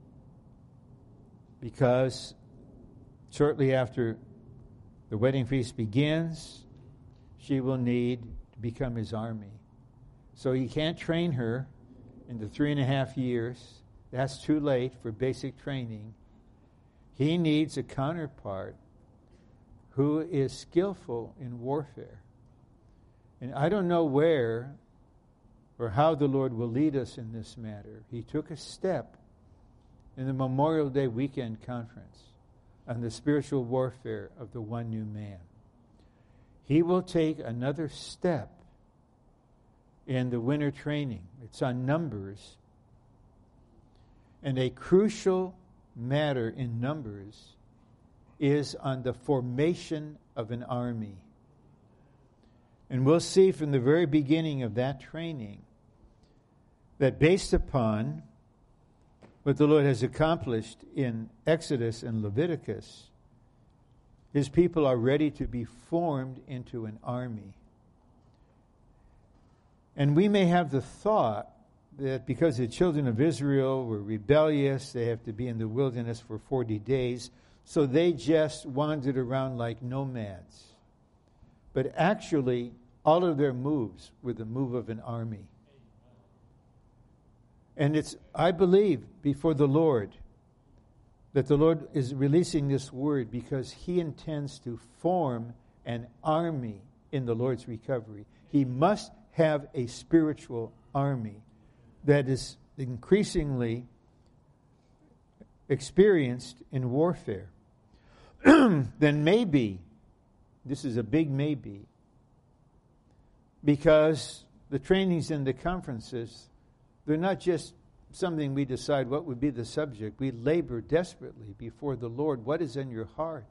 because shortly after the wedding feast begins, she will need to become His army. So He can't train her in the 3.5 years. That's too late for basic training. He needs a counterpart who is skillful in warfare. And I don't know where or how the Lord will lead us in this matter. He took a step in the Memorial Day weekend conference on the spiritual warfare of the one new man. He will take another step in the winter training. It's on Numbers. And a crucial matter in Numbers is on the formation of an army. And we'll see from the very beginning of that training that based upon what the Lord has accomplished in Exodus and Leviticus, His people are ready to be formed into an army. And we may have the thought that because the children of Israel were rebellious, they have to be in the wilderness for 40 days, so they just wandered around like nomads. But actually, all of their moves were the move of an army. And it's, I believe, before the Lord, that the Lord is releasing this word because He intends to form an army in the Lord's recovery. He must have a spiritual army that is increasingly experienced in warfare. Then maybe, this is a big maybe, because the trainings and the conferences, they're not just something we decide what would be the subject. We labor desperately before the Lord. What is in your heart?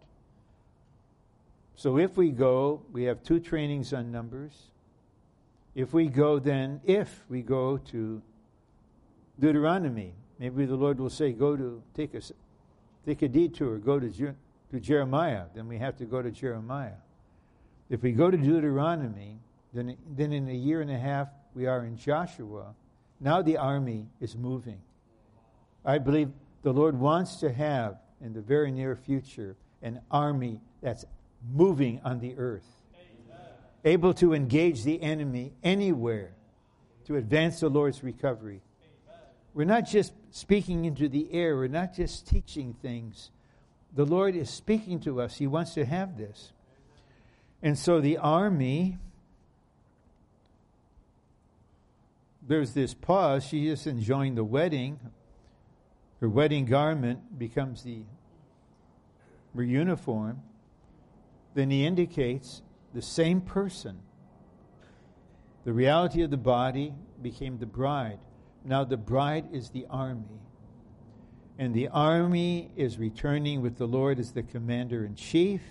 So if we go, we have 2 trainings on Numbers. If we go to Deuteronomy, maybe the Lord will say, take a detour, go to Jeremiah. Then we have to go to Jeremiah. If we go to Deuteronomy, then in a year and a half we are in Joshua. Now the army is moving. I believe the Lord wants to have, in the very near future, an army that's moving on the earth. Amen. Able to engage the enemy anywhere to advance the Lord's recovery. Amen. We're not just speaking into the air. We're not just teaching things. The Lord is speaking to us. He wants to have this. And so the army, there's this pause. She's just enjoying the wedding. Her wedding garment becomes her uniform. Then he indicates the same person. The reality of the body became the bride. Now the bride is the army. And the army is returning with the Lord as the commander-in-chief.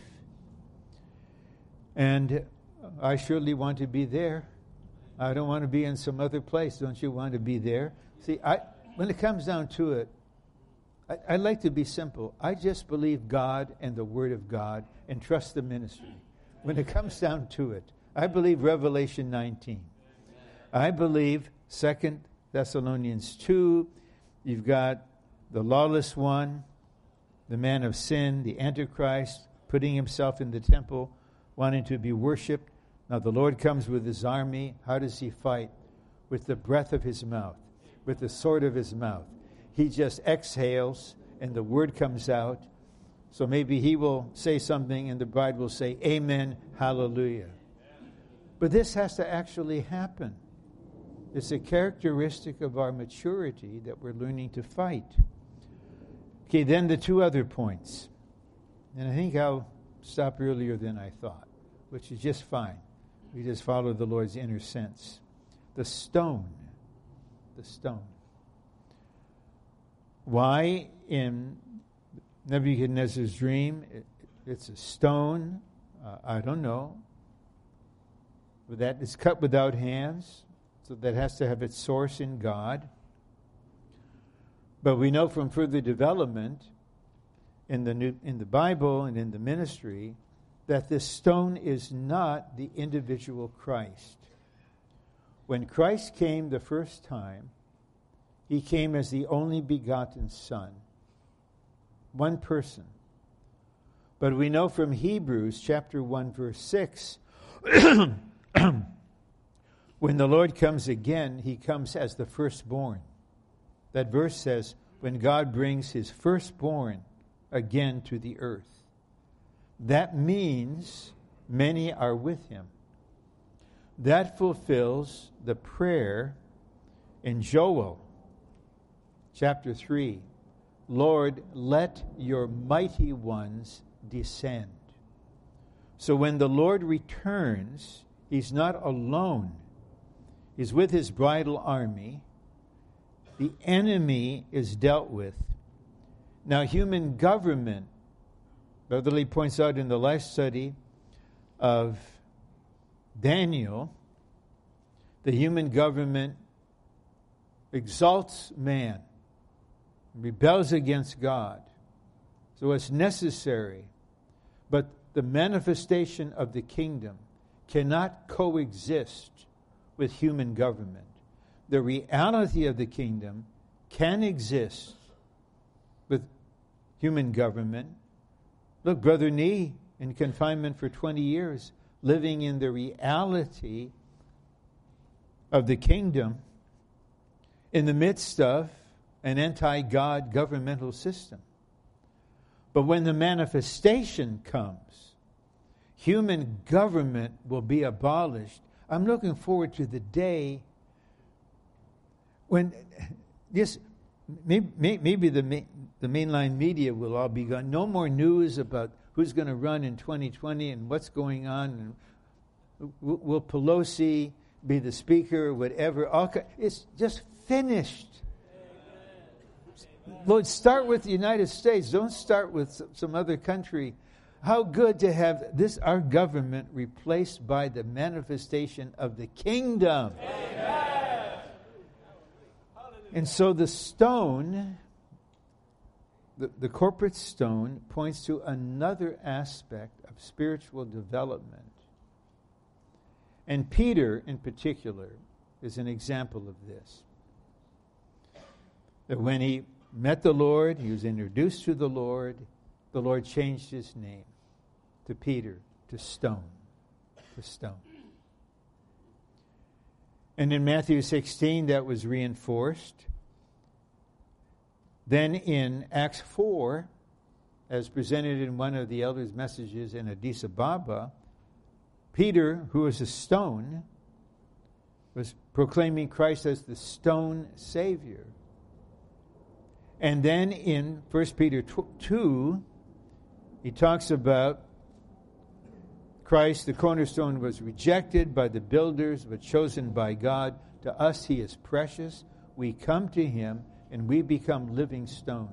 And I surely want to be there. I don't want to be in some other place. Don't you want to be there? See, when it comes down to it, I like to be simple. I just believe God and the Word of God and trust the ministry. When it comes down to it, I believe Revelation 19. I believe 2 Thessalonians 2. You've got the lawless one, the man of sin, the Antichrist, putting himself in the temple, wanting to be worshipped. Now the Lord comes with his army. How does he fight? With the breath of his mouth, with the sword of his mouth. He just exhales and the word comes out. So maybe he will say something and the bride will say, Amen, hallelujah. But this has to actually happen. It's a characteristic of our maturity that we're learning to fight. Okay, then the 2 other points. And I think I'll stop earlier than I thought, which is just fine. We just follow the Lord's inner sense. The stone. The stone. Why in Nebuchadnezzar's dream it's a stone? I don't know. But that is cut without hands, so that has to have its source in God. But we know from further development in the Bible and in the ministry that this stone is not the individual Christ. When Christ came the first time, he came as the only begotten Son. One person. But we know from Hebrews chapter 1 verse 6, when the Lord comes again, he comes as the firstborn. That verse says, when God brings his firstborn again to the earth. That means many are with him. That fulfills the prayer in Joel chapter 3. Lord, let your mighty ones descend. So when the Lord returns, he's not alone. He's with his bridal army. The enemy is dealt with. Now, human government, Brother Lee points out in the last study of Daniel, the human government exalts man, rebels against God. So it's necessary. But the manifestation of the kingdom cannot coexist with human government. The reality of the kingdom can exist with human government. Look, Brother Nee, in confinement for 20 years, living in the reality of the kingdom in the midst of an anti-God governmental system. But when the manifestation comes, human government will be abolished. I'm looking forward to the day when this, maybe the mainline media will all be gone. No more news about who's going to run in 2020 and what's going on. And will Pelosi be the speaker, whatever. It's just finished. Lord, start with the United States. Don't start with some other country. How good to have this, our government, replaced by the manifestation of the kingdom. Amen. And so the stone, the corporate stone, points to another aspect of spiritual development. And Peter, in particular, is an example of this. That when he met the Lord, he was introduced to the Lord changed his name to Peter, to stone. And in Matthew 16, that was reinforced. Then in Acts 4, as presented in one of the elders' messages in Addis Ababa, Peter, who was a stone, was proclaiming Christ as the stone Savior. And then in 1 Peter 2, he talks about Christ, the cornerstone, was rejected by the builders, but chosen by God. To us he is precious. We come to him, and we become living stones.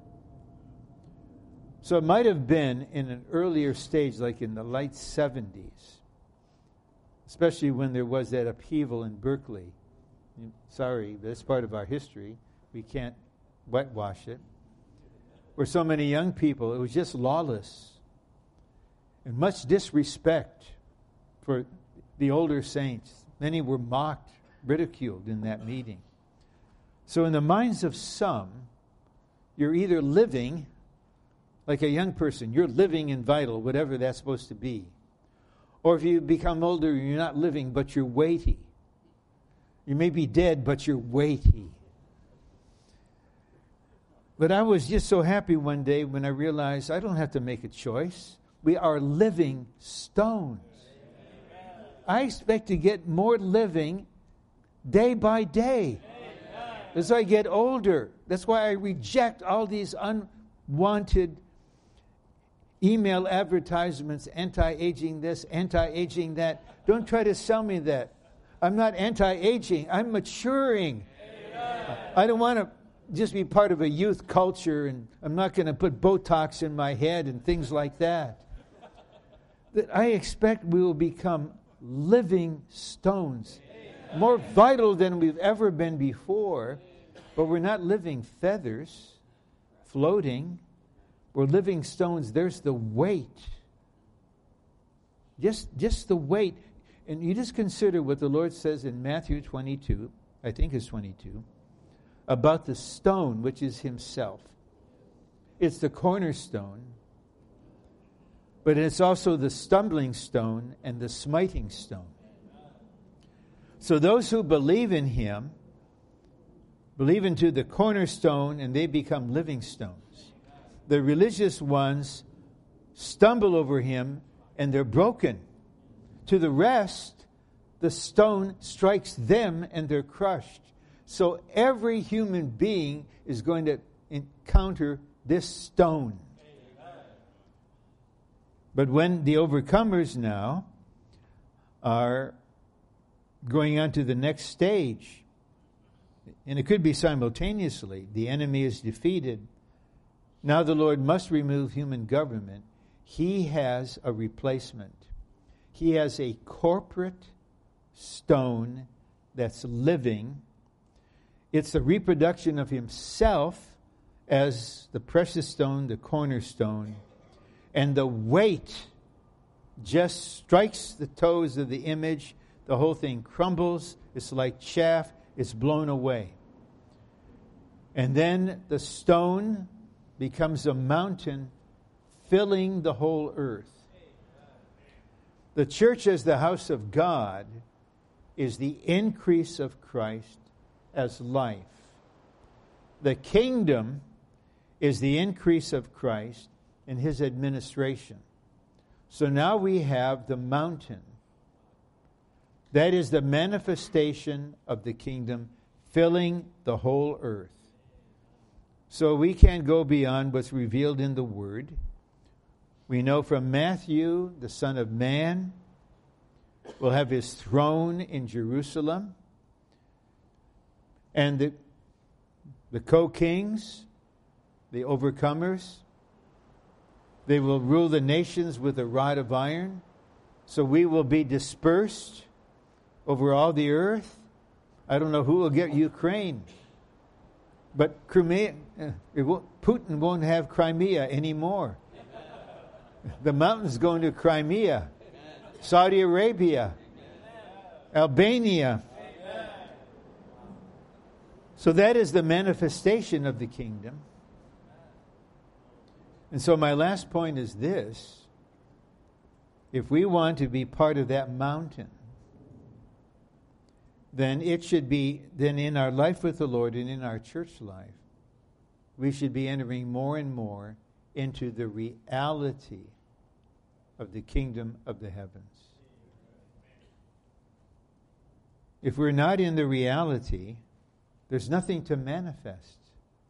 So it might have been in an earlier stage, like in the late 70s, especially when there was that upheaval in Berkeley. Sorry, that's part of our history. We can't whitewash it. Where so many young people, it was just lawless. And much disrespect for the older saints. Many were mocked, ridiculed in that meeting. So in the minds of some, you're either living like a young person, you're living and vital, whatever that's supposed to be. Or if you become older, you're not living, but you're weighty. You may be dead, but you're weighty. But I was just so happy one day when I realized I don't have to make a choice. We are living stones. Amen. I expect to get more living day by day. Amen. As I get older. That's why I reject all these unwanted email advertisements, anti-aging this, anti-aging that. Don't try to sell me that. I'm not anti-aging. I'm maturing. Amen. I don't want to just be part of a youth culture, and I'm not going to put Botox in my head and things like that. That I expect we will become living stones, more vital than we've ever been before, but we're not living feathers floating. We're living stones. There's the weight. Just the weight. And you just consider what the Lord says in Matthew 22, I think it's 22, about the stone, which is himself. It's the cornerstone, but it's also the stumbling stone and the smiting stone. So those who believe in him, believe into the cornerstone, and they become living stones. The religious ones stumble over him, and they're broken. To the rest, the stone strikes them, and they're crushed. So every human being is going to encounter this stone. But when the overcomers now are going on to the next stage, and it could be simultaneously, the enemy is defeated. Now the Lord must remove human government. He has a replacement. He has a corporate stone that's living. It's the reproduction of himself as the precious stone, the cornerstone. And the weight just strikes the toes of the image. The whole thing crumbles. It's like chaff. It's blown away. And then the stone becomes a mountain filling the whole earth. The church as the house of God is the increase of Christ as life. The kingdom is the increase of Christ in his administration. So now we have the mountain. That is the manifestation of the kingdom filling the whole earth. So we can't go beyond what's revealed in the Word. We know from Matthew, the Son of Man, will have his throne in Jerusalem. And the co-kings, the overcomers, they will rule the nations with a rod of iron. So we will be dispersed over all the earth. I don't know who will get Ukraine. But Crimea, Putin won't have Crimea anymore. The mountain's going to Crimea. Saudi Arabia. Albania. So that is the manifestation of the kingdom. And so my last point is this. If we want to be part of that mountain, then it should be, then in our life with the Lord and in our church life, we should be entering more and more into the reality of the kingdom of the heavens. If we're not in the reality, there's nothing to manifest.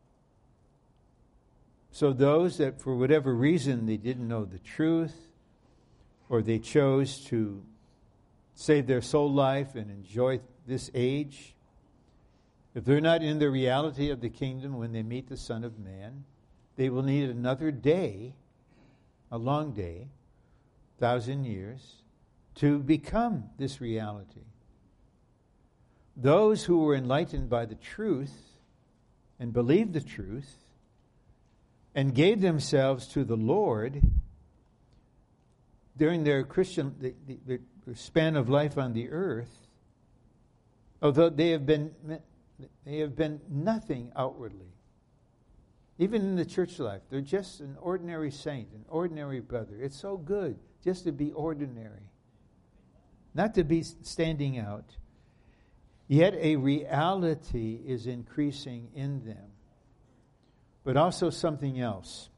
So those that for whatever reason they didn't know the truth, or they chose to save their soul life and enjoy this age, if they're not in the reality of the kingdom when they meet the Son of Man, they will need another day, a long day, 1,000 years, to become this reality. Those who were enlightened by the truth and believed the truth and gave themselves to the Lord during their Christian the span of life on the earth, although they have been nothing outwardly, even in the church life, they're just an ordinary saint, an ordinary brother. It's so good just to be ordinary, not to be standing out. Yet a reality is increasing in them, but also something else.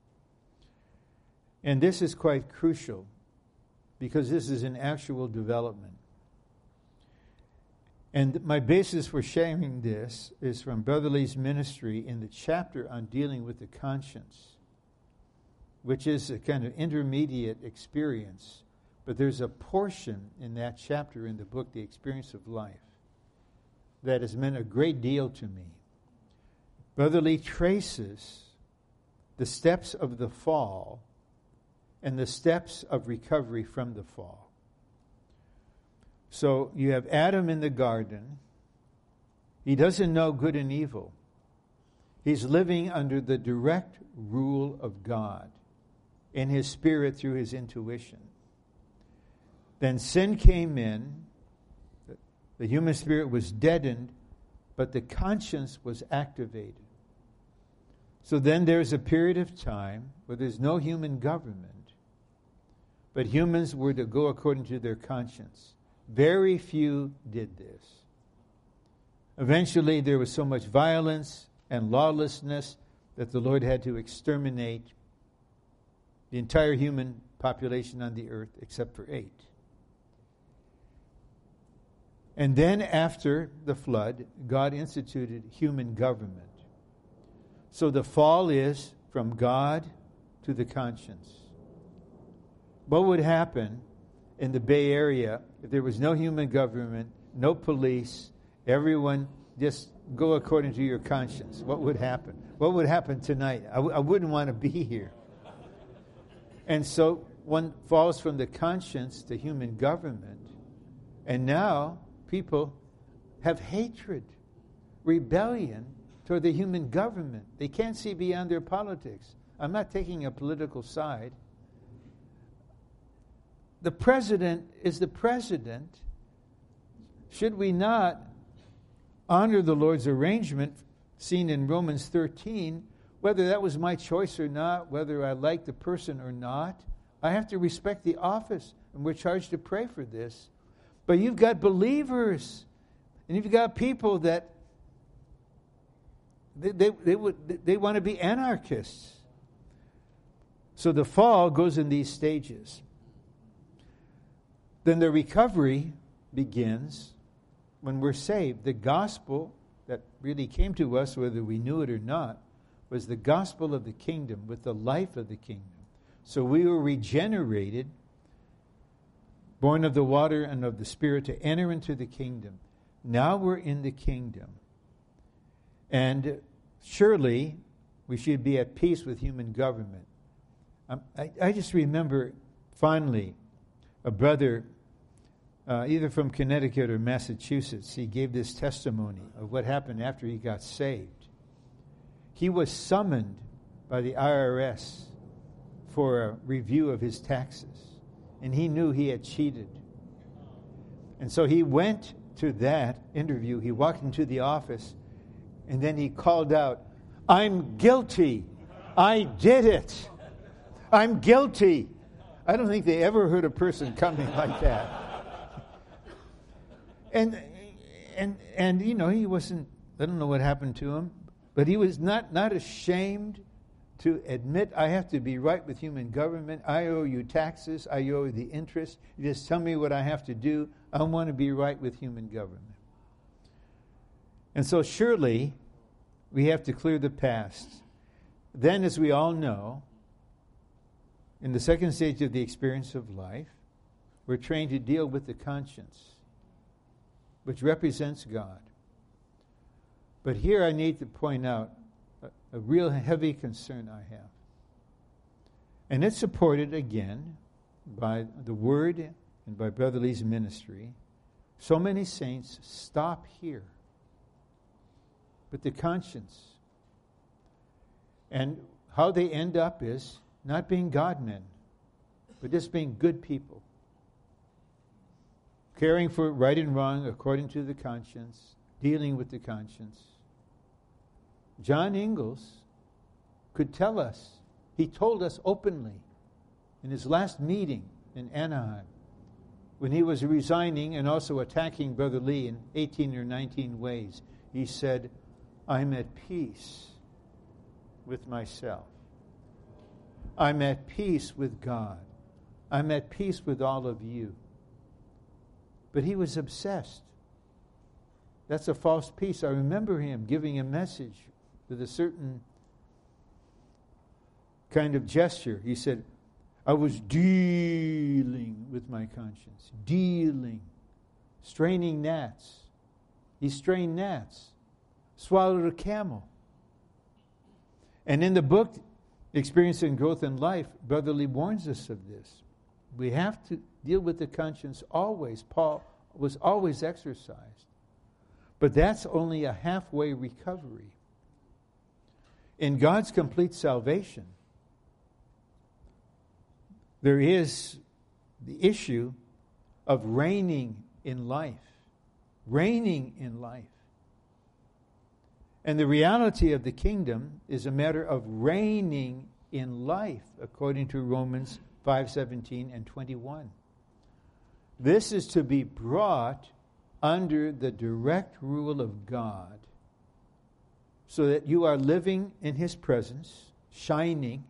And this is quite crucial because this is an actual development. And my basis for sharing this is from Brother Lee's ministry in the chapter on dealing with the conscience, which is a kind of intermediate experience. But there's a portion in that chapter in the book, The Experience of Life, that has meant a great deal to me. Brother Lee traces the steps of the fall and the steps of recovery from the fall. So you have Adam in the garden. He doesn't know good and evil. He's living under the direct rule of God in his spirit through his intuition. Then sin came in. The human spirit was deadened, but the conscience was activated. So then there's a period of time where there's no human government, but humans were to go according to their conscience. Very few did this. Eventually there was so much violence and lawlessness that the Lord had to exterminate the entire human population on the earth except for 8. And then after the flood, God instituted human government. So the fall is from God to the conscience. What would happen in the Bay Area if there was no human government, no police, everyone just go according to your conscience? What would happen? What would happen tonight? I wouldn't want to be here. And so one falls from the conscience to human government. And now people have hatred, rebellion toward the human government. They can't see beyond their politics. I'm not taking a political side. The president is the president. Should we not honor the Lord's arrangement seen in Romans 13, whether that was my choice or not, whether I like the person or not? I have to respect the office, and we're charged to pray for this. But you've got believers, and you've got people that they want to be anarchists. So the fall goes in these stages. Then the recovery begins when we're saved. The gospel that really came to us, whether we knew it or not, was the gospel of the kingdom with the life of the kingdom. So we were regenerated born of the water and of the Spirit, to enter into the kingdom. Now we're in the kingdom. And surely we should be at peace with human government. I just remember fondly a brother, either from Connecticut or Massachusetts. He gave this testimony of what happened after he got saved. He was summoned by the IRS for a review of his taxes, and he knew he had cheated. And so he went to that interview. He walked into the office, and then he called out, "I'm guilty. I did it. I'm guilty." I don't think they ever heard a person coming like that. And you know, he wasn't, I don't know what happened to him, but he was not ashamed to admit, I have to be right with human government. I owe you taxes. I owe you the interest. You just tell me what I have to do. I want to be right with human government. And so surely we have to clear the past. Then, as we all know, in the second stage of the experience of life, we're trained to deal with the conscience, which represents God. But here I need to point out a real heavy concern I have. And it's supported again by the Word and by Brother Lee's ministry. So many saints stop here. But the conscience. And how they end up is not being God-men, but just being good people. Caring for right and wrong according to the conscience, dealing with the conscience. John Ingalls could tell us, he told us openly in his last meeting in Anaheim, when he was resigning and also attacking Brother Lee in 18 or 19 ways, he said, "I'm at peace with myself. I'm at peace with God. I'm at peace with all of you." But he was obsessed. That's a false peace. I remember him giving a message with a certain kind of gesture. He said, "I was dealing with my conscience. Dealing. Straining gnats." He strained gnats. Swallowed a camel. And in the book, Experience and Growth in Life, Brother Lee warns us of this. We have to deal with the conscience always. Paul was always exercised. But that's only a halfway recovery. In God's complete salvation, there is the issue of reigning in life. Reigning in life. And the reality of the kingdom is a matter of reigning in life, according to Romans 5:17 and 21. This is to be brought under the direct rule of God, so that you are living in His presence, shining.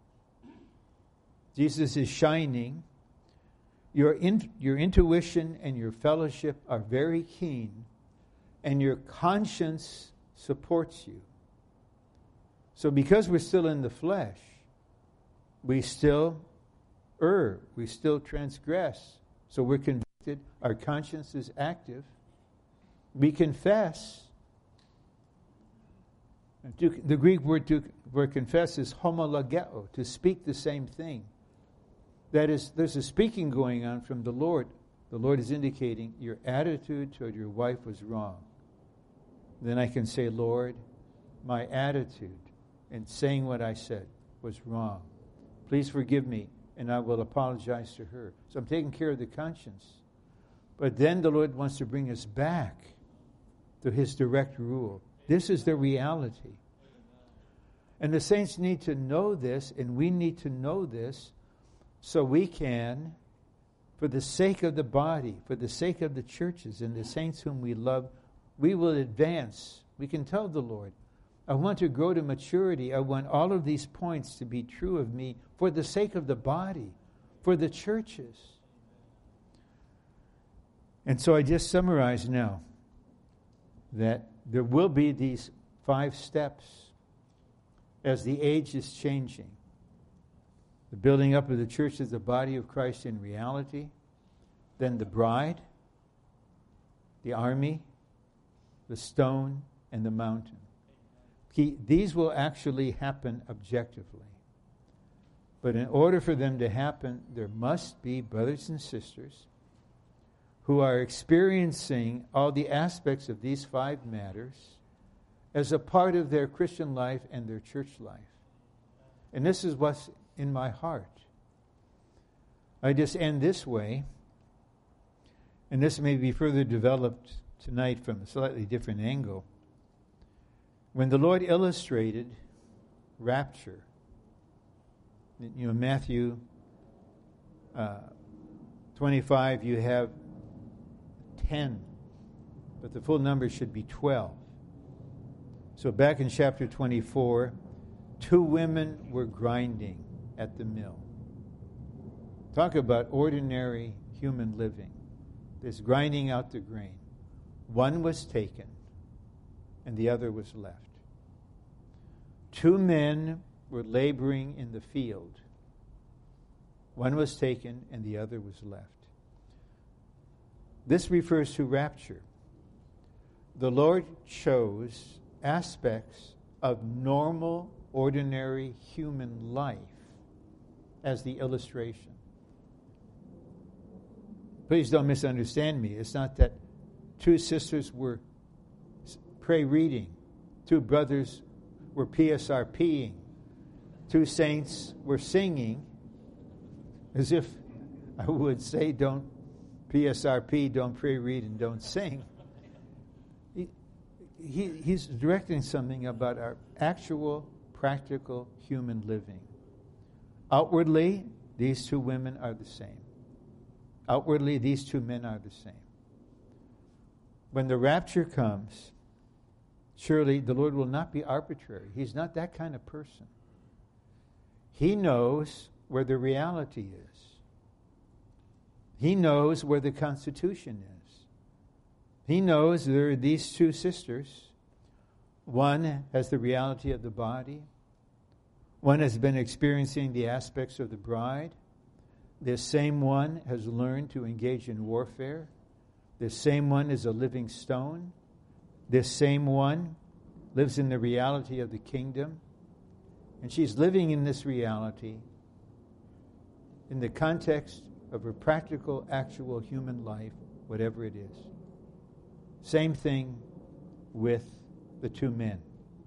Jesus is shining. Your intuition and your fellowship are very keen, and your conscience supports you. So because we're still in the flesh, we still err, we still transgress. So we're convicted, our conscience is active. We confess. The Greek word for confess is homologeo, to speak the same thing. That is, there's a speaking going on from the Lord. The Lord is indicating your attitude toward your wife was wrong. Then I can say, "Lord, my attitude in saying what I said was wrong. Please forgive me, and I will apologize to her." So I'm taking care of the conscience. But then the Lord wants to bring us back to His direct rule. This is the reality. And the saints need to know this, and we need to know this, so we can, for the sake of the body, for the sake of the churches and the saints whom we love, we will advance. We can tell the Lord, I want to grow to maturity. I want all of these points to be true of me for the sake of the body, for the churches. And so I just summarize now that there will be these 5 steps as the age is changing. The building up of the church as the body of Christ in reality, then the bride, the army, the stone, and the mountain. These will actually happen objectively. But in order for them to happen, there must be brothers and sisters who are experiencing all the aspects of these 5 matters as a part of their Christian life and their church life. And this is what's in my heart. I just end this way, and this may be further developed tonight from a slightly different angle. When the Lord illustrated rapture, Matthew 25, you have 10, but the full number should be 12. So back in chapter 24, 2 women were grinding at the mill. Talk about ordinary human living. This grinding out the grain. One was taken, and the other was left. 2 men were laboring in the field. One was taken, and the other was left. This refers to rapture. The Lord chose aspects of normal, ordinary human life as the illustration. Please don't misunderstand me. It's not that 2 sisters were pray reading, 2 brothers were PSRPing, 2 saints were singing, as if I would say, don't PSRP, don't pray, read, and don't sing. He's directing something about our actual, practical human living. Outwardly, these 2 women are the same. Outwardly, these 2 men are the same. When the rapture comes, surely the Lord will not be arbitrary. He's not that kind of person. He knows where the reality is. He knows where the Constitution is. He knows there are these 2 sisters. One has the reality of the body. One has been experiencing the aspects of the bride. This same one has learned to engage in warfare. This same one is a living stone. This same one lives in the reality of the kingdom. And she's living in this reality in the context of her practical, actual human life, whatever it is. Same thing with the 2 men.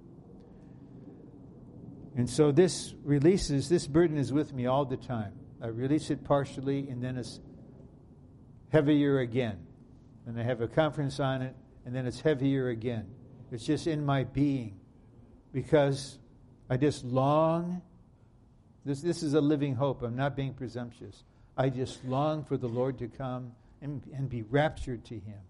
And so this burden is with me all the time. I release it partially, and then it's heavier again. And I have a conference on it, and then it's heavier again. It's just in my being, because I just long. This is a living hope. I'm not being presumptuous. I just long for the Lord to come and be raptured to Him.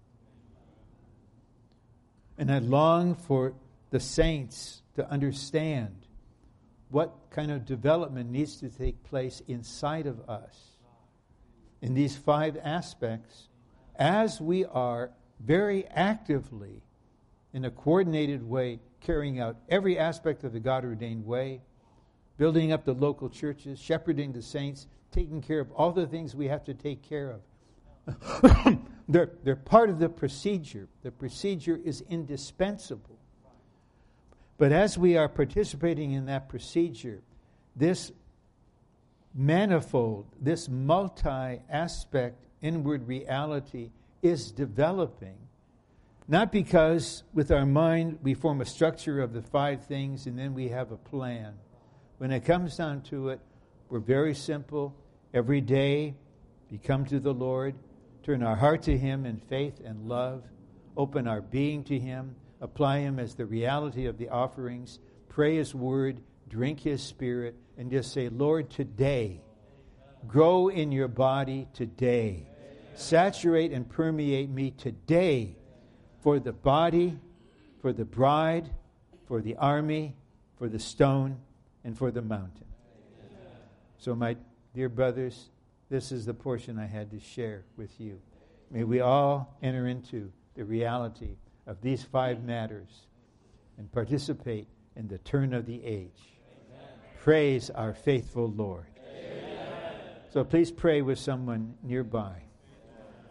And I long for the saints to understand what kind of development needs to take place inside of us in these 5 aspects, as we are very actively, in a coordinated way, carrying out every aspect of the God-ordained way, building up the local churches, shepherding the saints, taking care of all the things we have to take care of. They're part of the procedure. The procedure is indispensable. But as we are participating in that procedure, this manifold, this multi-aspect inward reality is developing. Not because with our mind we form a structure of the 5 things and then we have a plan. When it comes down to it, we're very simple. Every day, we come to the Lord, turn our heart to Him in faith and love, open our being to Him, apply Him as the reality of the offerings, pray His word, drink His Spirit, and just say, Lord, today, grow in your body today. Saturate and permeate me today for the body, for the bride, for the army, for the stone, and for the mountain. So my dear brothers, this is the portion I had to share with you. May we all enter into the reality of these 5 matters and participate in the turn of the age. Amen. Praise our faithful Lord. Amen. So please pray with someone nearby.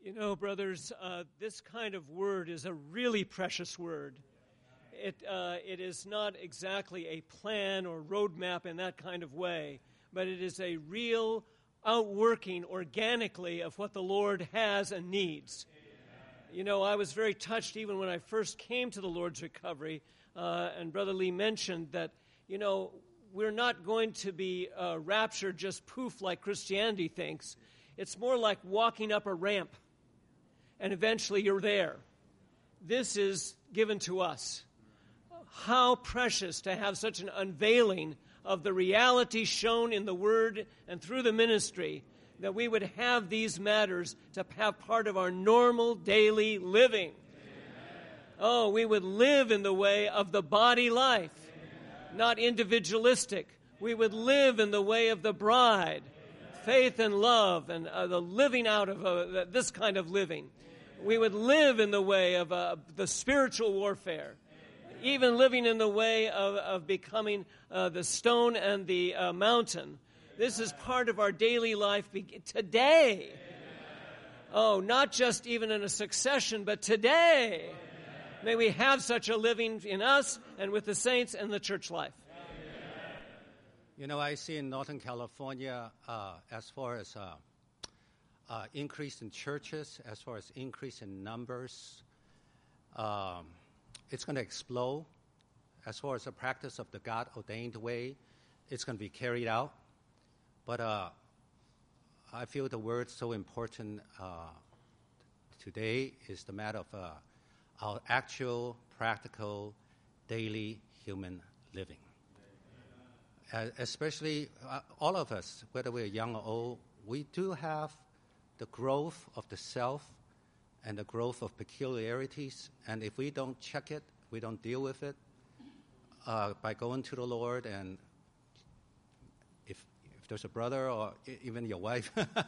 You know, brothers, this kind of word is a really precious word. It is not exactly a plan or roadmap in that kind of way, but it is a real outworking organically of what the Lord has and needs. You know, I was very touched even when I first came to the Lord's recovery, and Brother Lee mentioned that, you know, we're not going to be raptured just poof like Christianity thinks. It's more like walking up a ramp, and eventually you're there. This is given to us. How precious to have such an unveiling of the reality shown in the Word and through the ministry, that we would have these matters to have part of our normal daily living. Amen. Oh, we would live in the way of the body life, amen, not individualistic. We would live in the way of the bride, amen, faith and love, and the living out of this kind of living. We would live in the way of the spiritual warfare, even living in the way of becoming the stone and the mountain. This is part of our daily life today. Oh, not just even in a succession, but today. May we have such a living in us and with the saints and the church life. You know, I see in Northern California, as far as increase in churches, as far as increase in numbers, it's going to explode. As far as the practice of the God-ordained way, it's going to be carried out. But I feel the word so important today is the matter of our actual, practical, daily human living. Especially all of us, whether we're young or old, we do have the growth of the self and the growth of peculiarities. And if we don't check it, we don't deal with it by going to the Lord, and if there's a brother or even your wife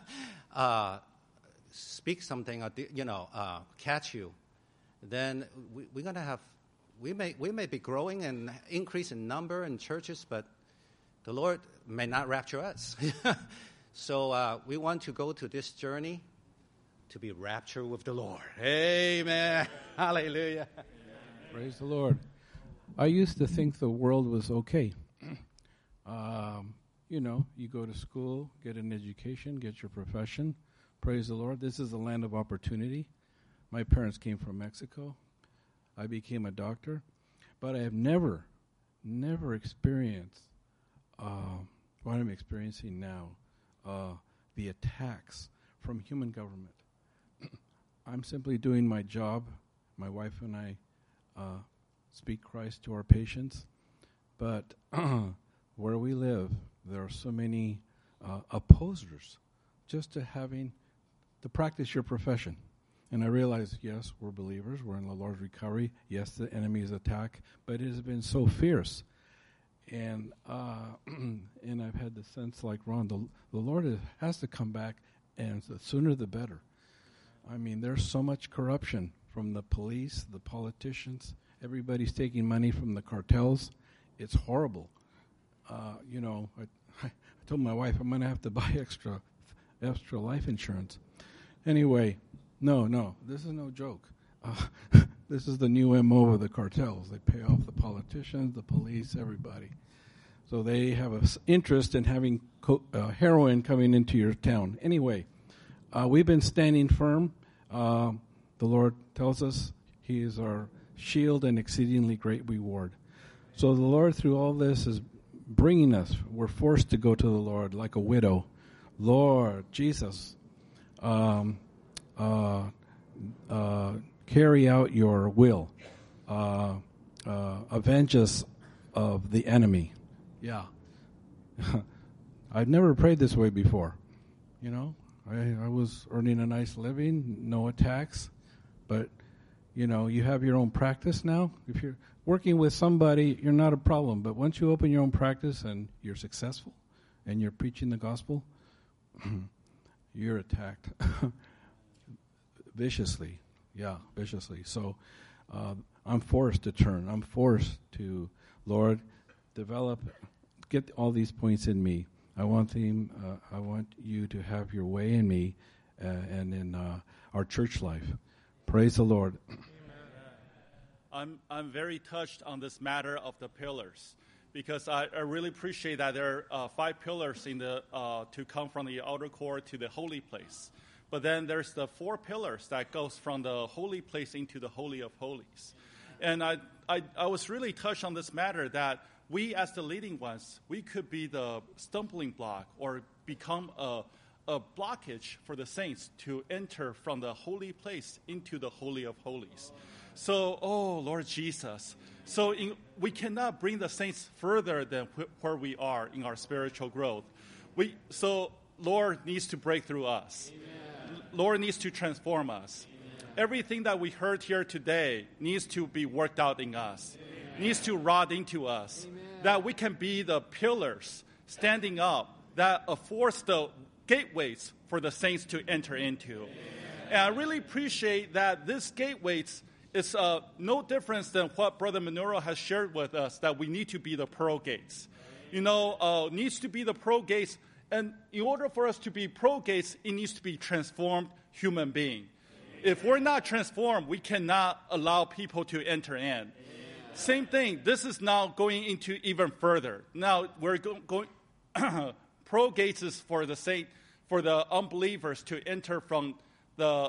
speak something or catch you, then we're going to have we may be growing and increase in number in churches, but the Lord may not rapture us. So we want to go to this journey to be raptured with the Lord. Amen. Hallelujah. Praise the Lord. I used to think the world was okay. You go to school, get an education, get your profession. Praise the Lord. This is a land of opportunity. My parents came from Mexico. I became a doctor. But I have never experienced what I'm experiencing now, the attacks from human government. I'm simply doing my job. My wife and I speak Christ to our patients. But where we live, there are so many opposers just to having to practice your profession. And I realize, yes, we're believers. We're in the Lord's recovery. Yes, the enemy's attack. But it has been so fierce. And and I've had the sense, like Ron, the Lord has to come back, and the sooner the better. I mean, there's so much corruption from the police, the politicians. Everybody's taking money from the cartels. It's horrible. I told my wife I'm going to have to buy extra life insurance. Anyway, no, this is no joke. This is the new MO of the cartels. They pay off the politicians, the police, everybody. So they have an interest in having heroin coming into your town. Anyway, we've been standing firm. The Lord tells us He is our shield and exceedingly great reward. So the Lord, through all this, is bringing us. We're forced to go to the Lord like a widow. Lord Jesus, carry out your will. Avenge us of the enemy. Yeah. I've never prayed this way before. I was earning a nice living, no attacks. But, you have your own practice now. If you're working with somebody, you're not a problem. But once you open your own practice and you're successful and you're preaching the gospel, you're attacked viciously. Yeah, viciously. So I'm forced to turn. I'm forced to, Lord, get all these points in me. I want you to have your way in me and in our church life. Praise the Lord. I'm very touched on this matter of the pillars, because I really appreciate that there are 5 pillars in the to come from the outer court to the holy place. But then there's the 4 pillars that goes from the holy place into the Holy of Holies. And I was really touched on this matter that we as the leading ones, we could be the stumbling block or become a blockage for the saints to enter from the holy place into the Holy of Holies. So, oh, Lord Jesus. So we cannot bring the saints further than where we are in our spiritual growth. So Lord needs to break through us. Amen. Lord needs to transform us. Amen. Everything that we heard here today needs to be worked out in us. Amen. Needs to rot into us. Amen. That we can be the pillars standing up that affords the gateways for the saints to enter into. Amen. And I really appreciate that this gateways is no difference than what Brother Manuro has shared with us, that we need to be the pearl gates. Needs to be the pearl gates. And in order for us to be pearl gates, it needs to be transformed human being. If we're not transformed, we cannot allow people to enter in. Same thing. This is now going into even further. Now we're going. Pearl gates is for the unbelievers to enter from the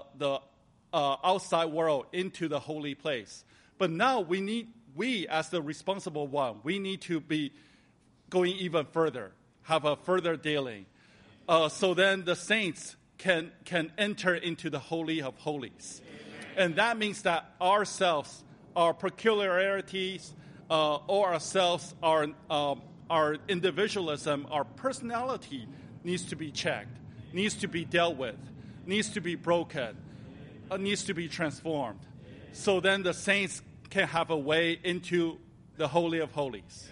outside world into the holy place. But now we as the responsible one, we need to be going even further, have a further dealing. So then the saints can enter into the Holy of Holies. And that means that ourselves, our peculiarities, or ourselves, our individualism, our personality needs to be checked, needs to be dealt with, needs to be broken, needs to be transformed. So then the saints can have a way into the Holy of Holies.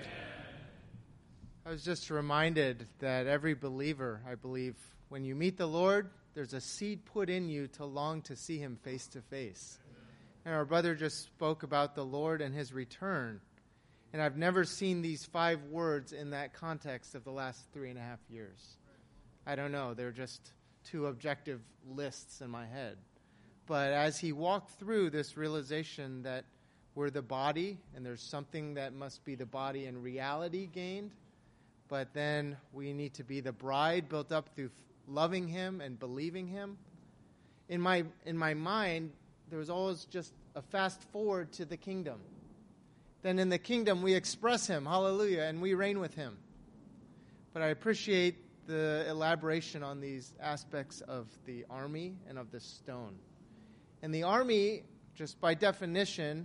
I was just reminded that every believer, I believe, when you meet the Lord, there's a seed put in you to long to see him face to face. And our brother just spoke about the Lord and his return. And I've never seen these 5 words in that context of the last 3.5 years. I don't know. They're just 2 objective lists in my head. But as he walked through this realization that we're the body, and there's something that must be the body in reality gained, but then we need to be the bride built up through loving him and believing him. In my mind, there was always just a fast forward to the kingdom. Then in the kingdom, we express him, hallelujah, and we reign with him. But I appreciate the elaboration on these aspects of the army and of the stone. And the army, just by definition,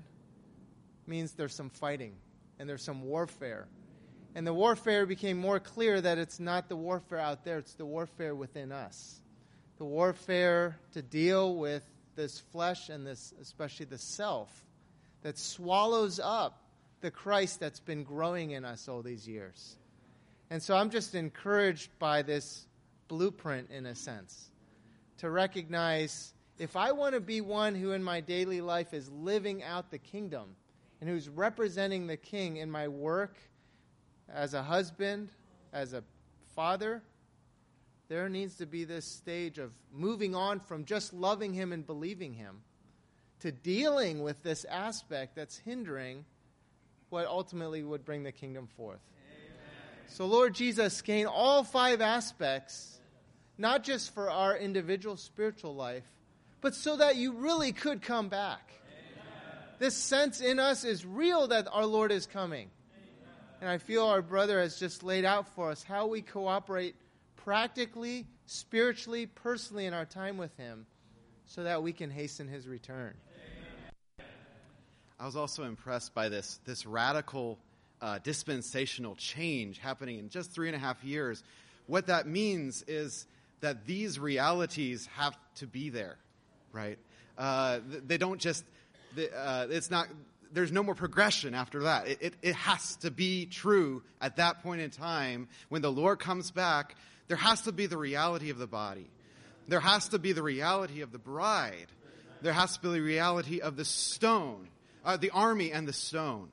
means there's some fighting and there's some warfare. And the warfare became more clear that it's not the warfare out there, it's the warfare within us. The warfare to deal with this flesh and this, especially the self, that swallows up the Christ that's been growing in us all these years. And so I'm just encouraged by this blueprint, in a sense, to recognize if I want to be one who in my daily life is living out the kingdom and who's representing the King in my work, as a husband, as a father, there needs to be this stage of moving on from just loving him and believing him to dealing with this aspect that's hindering what ultimately would bring the kingdom forth. Amen. So Lord Jesus, gain all 5 aspects, not just for our individual spiritual life, but so that you really could come back. Amen. This sense in us is real that our Lord is coming. And I feel our brother has just laid out for us how we cooperate practically, spiritually, personally in our time with him so that we can hasten his return. I was also impressed by this radical dispensational change happening in just 3.5 years. What that means is that these realities have to be there, right? They don't just, it's not, there's no more progression after that. It has to be true at that point in time. When the Lord comes back, there has to be the reality of the body. There has to be the reality of the bride. There has to be the reality of the stone, the army and the stone.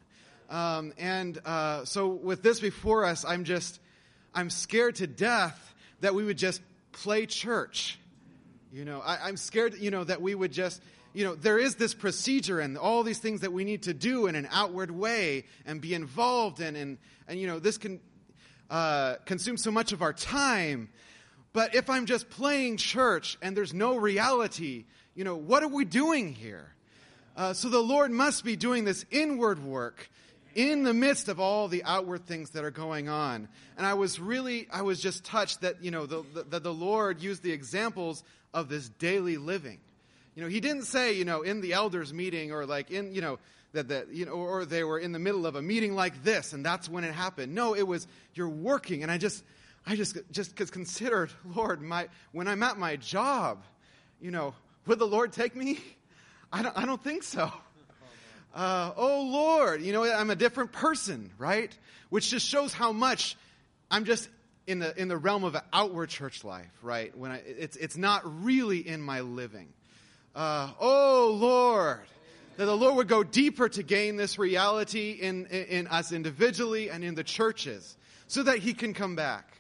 So with this before us, I'm scared to death that we would just play church, I'm scared, that we would just, there is this procedure and all these things that we need to do in an outward way and be involved in. And this can consume so much of our time. But if I'm just playing church and there's no reality, what are we doing here? So the Lord must be doing this inward work in the midst of all the outward things that are going on. And I was just touched that, that the Lord used the examples of this daily living. He didn't say, in the elders meeting or like in, or they were in the middle of a meeting like this and that's when it happened. No, it was you're working. And I just considered, Lord, when I'm at my job, would the Lord take me? I don't think so. Oh Lord, I'm a different person, right? Which just shows how much I'm just in the realm of an outward church life, right? When it's not really in my living. Oh Lord, that the Lord would go deeper to gain this reality in us individually and in the churches, so that He can come back.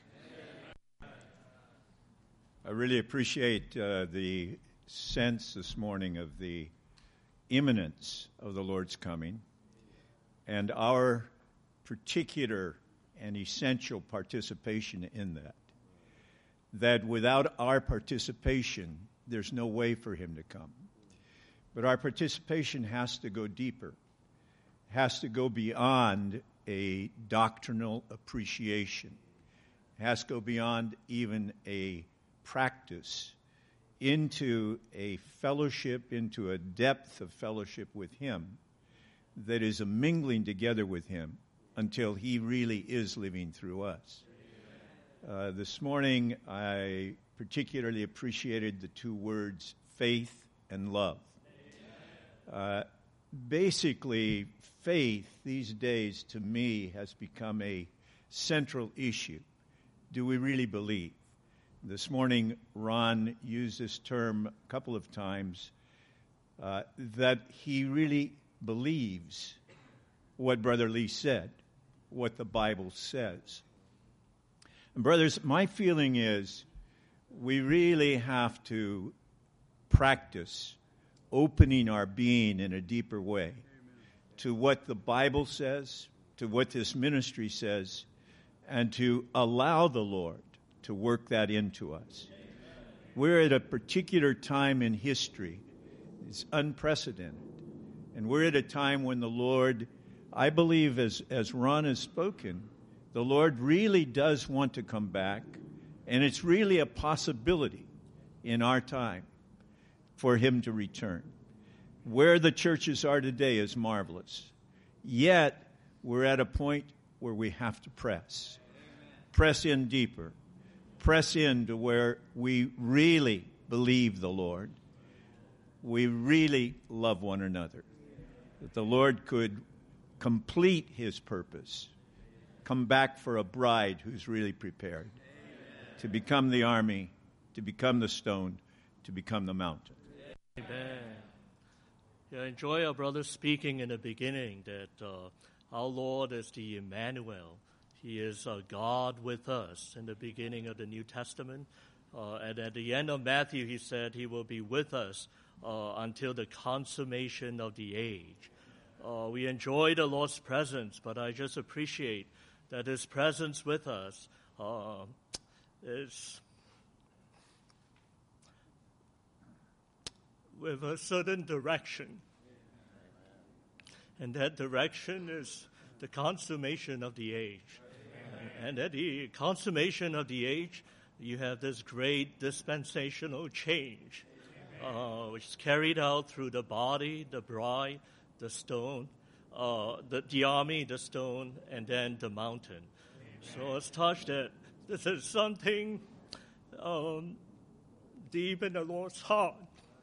I really appreciate the sense this morning of the imminence of the Lord's coming and our particular and essential participation in that. That without our participation, there's no way for Him to come. But our participation has to go deeper, has to go beyond a doctrinal appreciation, has to go beyond even a practice into a fellowship, into a depth of fellowship with Him that is a mingling together with Him until He really is living through us. This morning, I particularly appreciated the two words, faith and love. Basically, faith these days, to me, has become a central issue. Do we really believe? This morning, Ron used this term a couple of times, that he really believes what Brother Lee said, what the Bible says. And brothers, my feeling is we really have to practice opening our being in a deeper way to what the Bible says, to what this ministry says, and to allow the Lord to work that into us. We're at a particular time in history. It's unprecedented. And we're at a time when the Lord, I believe, as Ron has spoken, the Lord really does want to come back, and it's really a possibility in our time for Him to return. Where the churches are today is marvelous. Yet, we're at a point where we have to press. Press in deeper. Press into where we really believe the Lord. We really love one another. That the Lord could complete His purpose. Come back for a bride who's really prepared. To become the army, to become the stone, to become the mountain. Amen. I enjoy our brother speaking in the beginning that our Lord is the Emmanuel. He is God with us in the beginning of the New Testament. And at the end of Matthew, He said He will be with us until the consummation of the age. We enjoy the Lord's presence, but I just appreciate that His presence with us is with a certain direction. And that direction is the consummation of the age. And at the consummation of the age, you have this great dispensational change, which is carried out through the body, the bride, the stone, the army, the stone, and then the mountain. So it's touched that this is something deep in the Lord's heart.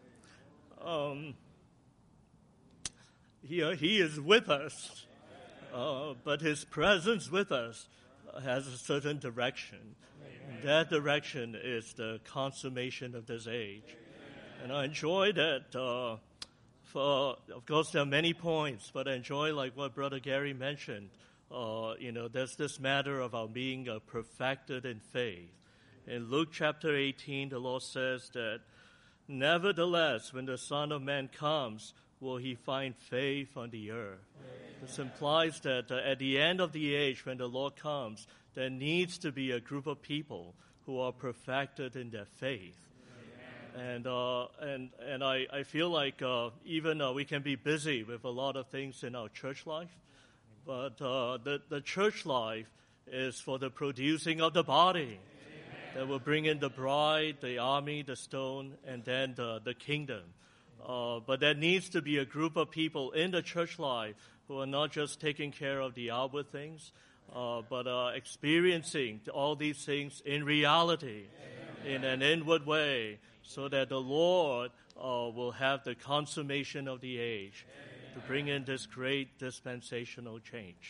He is with us, but His presence with us has a certain direction. That direction is the consummation of this age. And I enjoy that. Of course, there are many points, but I enjoy like what Brother Gary mentioned. There's this matter of our being perfected in faith. In Luke chapter 18, the Lord says that Nevertheless, when the Son of Man comes, will he find faith on the earth? This implies that at the end of the age, when the Lord comes, there needs to be a group of people who are perfected in their faith. And I feel like even we can be busy with a lot of things in our church life, but the church life is for the producing of the body that will bring in the bride, the army, the stone, and then the kingdom. But there needs to be a group of people in the church life who are not just taking care of the outward things, but experiencing all these things in reality, in an inward way, so that the Lord will have the consummation of the age to bring in this great dispensational change.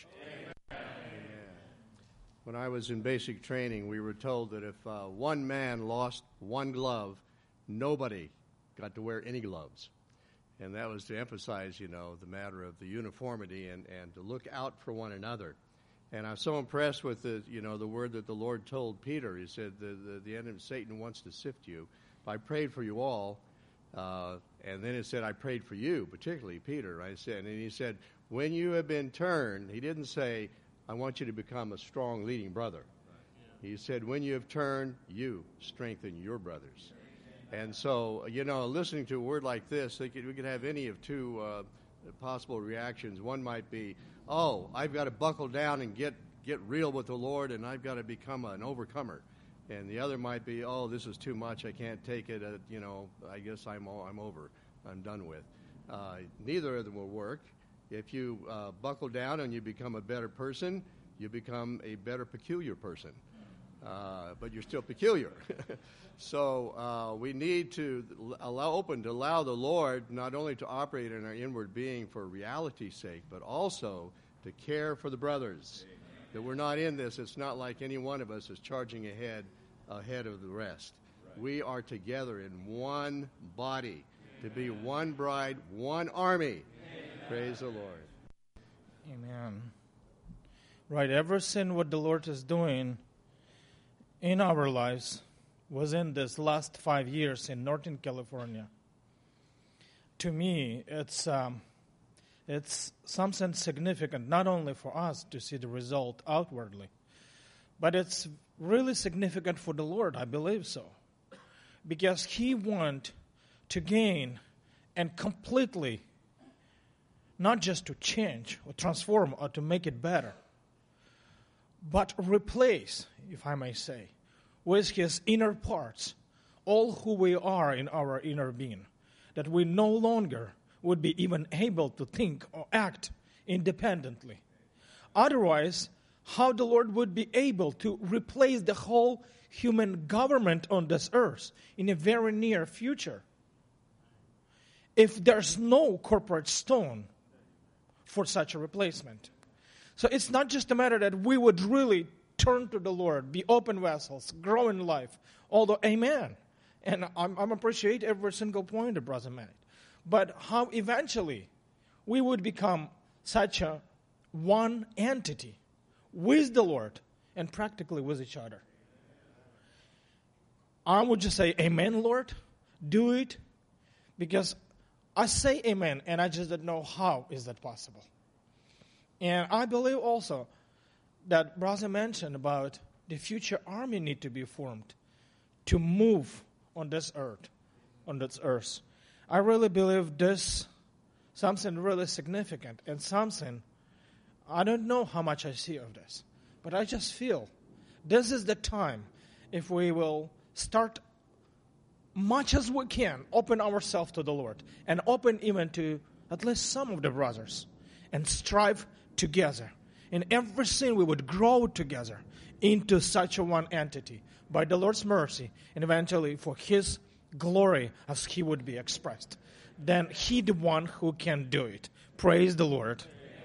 When I was in basic training, we were told that if one man lost one glove, nobody got to wear any gloves. And that was to emphasize, the matter of the uniformity and to look out for one another. And I'm so impressed with the word that the Lord told Peter. He said, the enemy, Satan, wants to sift you. I prayed for you all, and then it said, I prayed for you, particularly Peter. And he said, when you have been turned, he didn't say, I want you to become a strong leading brother. He said, when you have turned, you strengthen your brothers. And so, listening to a word like this, we could have any of two possible reactions. One might be, oh, I've got to buckle down and get real with the Lord, and I've got to become an overcomer. And the other might be, oh, this is too much. I can't take it. I guess I'm over. I'm done with. Neither of them will work. If you buckle down and you become a better person, you become a better peculiar person. But you're still peculiar. So we need to allow the Lord not only to operate in our inward being for reality's sake, but also to care for the brothers. That we're not in this. It's not like any one of us is charging ahead of the rest. Right. We are together in one body, to be one bride, one army. Amen. Praise the Lord. Amen. Right, ever since what the Lord is doing in our lives was in this last 5 years in Northern California. To me, it's something significant, not only for us to see the result outwardly, but it's really significant for the Lord, I believe so. Because He wants to gain and completely, not just to change or transform or to make it better, but replace, if I may say, with His inner parts, all who we are in our inner being, that we no longer would be even able to think or act independently. Otherwise, how the Lord would be able to replace the whole human government on this earth in a very near future if there's no corporate stone for such a replacement. So it's not just a matter that we would really turn to the Lord, be open vessels, grow in life, although amen. And I'm appreciate every single point of Brother Matt. But how eventually we would become such a one entity with the Lord and practically with each other. I would just say, amen, Lord, do it. Because I say amen, and I just don't know how is that possible. And I believe also that Brother mentioned about the future army need to be formed to move on this earth. I really believe this something really significant and something, I don't know how much I see of this, but I just feel this is the time if we will start much as we can, open ourselves to the Lord and open even to at least some of the brothers and strive together. In everything we would grow together into such a one entity by the Lord's mercy and eventually for His glory as He would be expressed. Then He the one who can do it. Praise the Lord.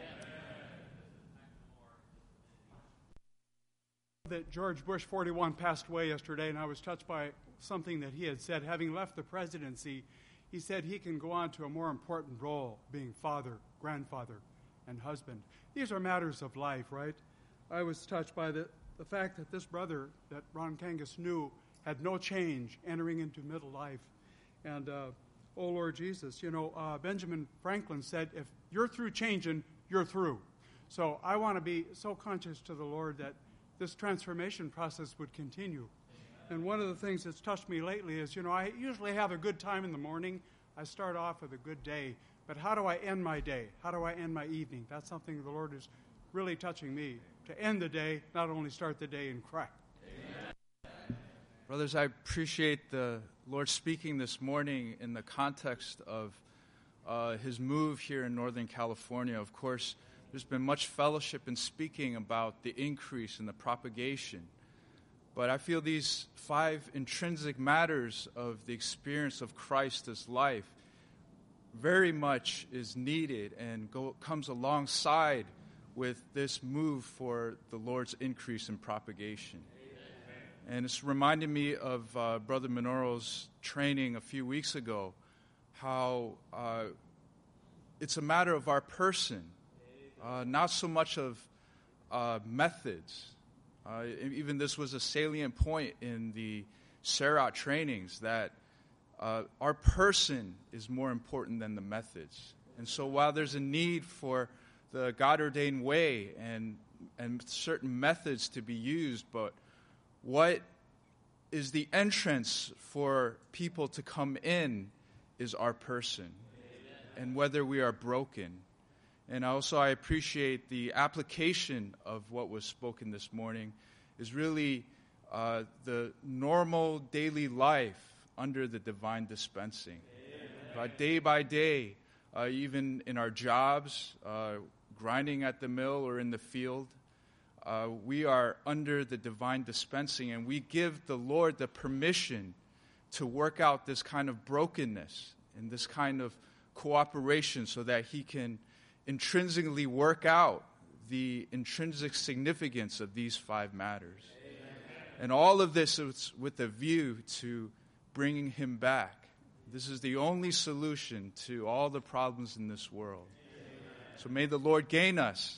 That George Bush 41 passed away yesterday, and I was touched by something that he had said. Having left the presidency, he said he can go on to a more important role, being father, grandfather, and husband. These are matters of life, right? I was touched by the fact that this brother that Ron Kangas knew had no change entering into middle life. And, oh, Lord Jesus, Benjamin Franklin said, if you're through changing, you're through. So I want to be so conscious to the Lord that this transformation process would continue. And one of the things that's touched me lately is, I usually have a good time in the morning. I start off with a good day. But how do I end my day? How do I end my evening? That's something the Lord is really touching me, to end the day, not only start the day in Christ. Brothers, I appreciate the Lord speaking this morning in the context of his move here in Northern California. Of course, there's been much fellowship in speaking about the increase and the propagation. But I feel these 5 intrinsic matters of the experience of Christ as life very much is needed and comes alongside with this move for the Lord's increase and propagation. Amen. And it's reminding me of Brother Minoru's training a few weeks ago, how it's a matter of our person, not so much of methods. Even this was a salient point in the Serat trainings, that our person is more important than the methods. And so while there's a need for the God-ordained way and certain methods to be used, but what is the entrance for people to come in is our person. Amen. And whether we are broken. And also I appreciate the application of what was spoken this morning is really the normal daily life under the divine dispensing. Day by day, even in our jobs, grinding at the mill or in the field, we are under the divine dispensing, and we give the Lord the permission to work out this kind of brokenness and this kind of cooperation so that He can intrinsically work out the intrinsic significance of these 5 matters. Amen. And all of this is with a view to bringing Him back. This is the only solution to all the problems in this world. Amen. So may the Lord gain us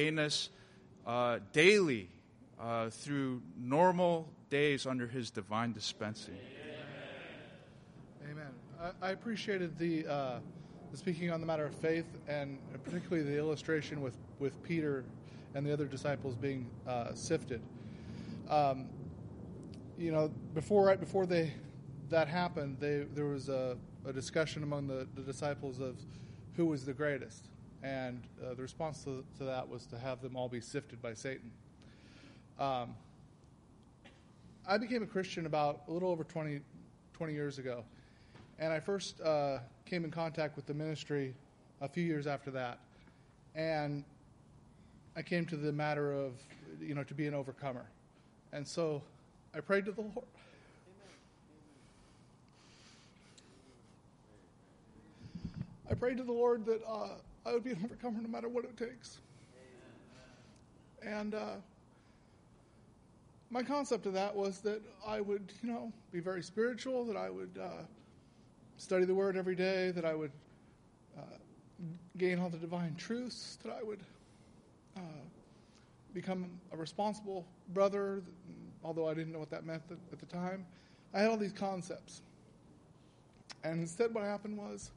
daily through normal days under His divine dispensing. Amen. I appreciated the speaking on the matter of faith, and particularly the illustration with Peter and the other disciples being sifted. Right before that happened, there was a discussion among the disciples of who was the greatest, and the response to that was to have them all be sifted by Satan. I became a Christian about a little over 20 years ago, and I first came in contact with the ministry a few years after that, and I came to the matter of to be an overcomer, and so I prayed to the Lord. I prayed to the Lord that I would be an overcomer no matter what it takes. And my concept of that was that I would, be very spiritual, that I would study the Word every day, that I would gain all the divine truths, that I would become a responsible brother, although I didn't know what that meant at the time. I had all these concepts. And instead what happened was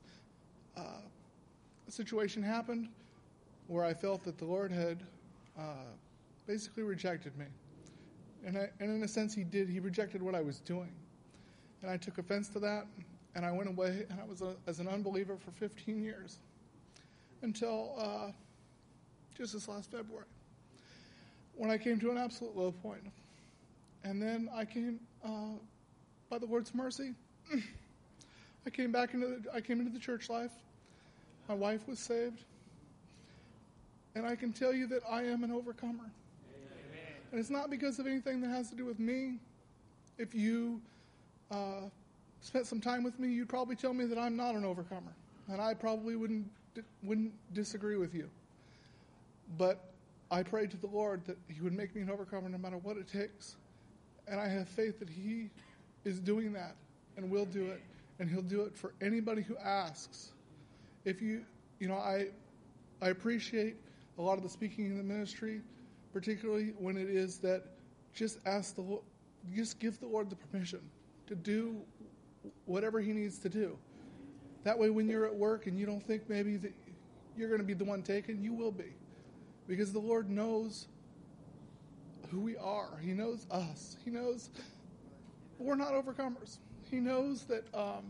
a situation happened where I felt that the Lord had basically rejected me. And in a sense, He did. He rejected what I was doing. And I took offense to that, and I went away, and I was as an unbeliever for 15 years until just this last February, when I came to an absolute low point. And then I came, by the Lord's mercy, I came into the church life. My wife was saved. And I can tell you that I am an overcomer. Amen. And it's not because of anything that has to do with me. If you spent some time with me, you'd probably tell me that I'm not an overcomer. And I probably wouldn't disagree with you. But I prayed to the Lord that He would make me an overcomer no matter what it takes. And I have faith that He is doing that and will do it. And He'll do it for anybody who asks. If I appreciate a lot of the speaking in the ministry, particularly when it is that just give the Lord the permission to do whatever he needs to do. That way, when you're at work and you don't think maybe that you're going to be the one taken, you will be. Because the Lord knows who we are. He knows us. He knows we're not overcomers. He knows that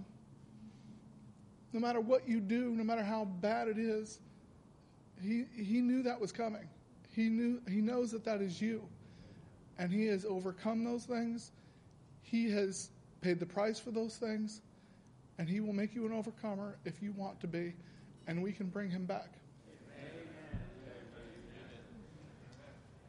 no matter what you do, no matter how bad it is, he knew that was coming. He knows that is you. And he has overcome those things. He has paid the price for those things. And he will make you an overcomer if you want to be. And we can bring him back.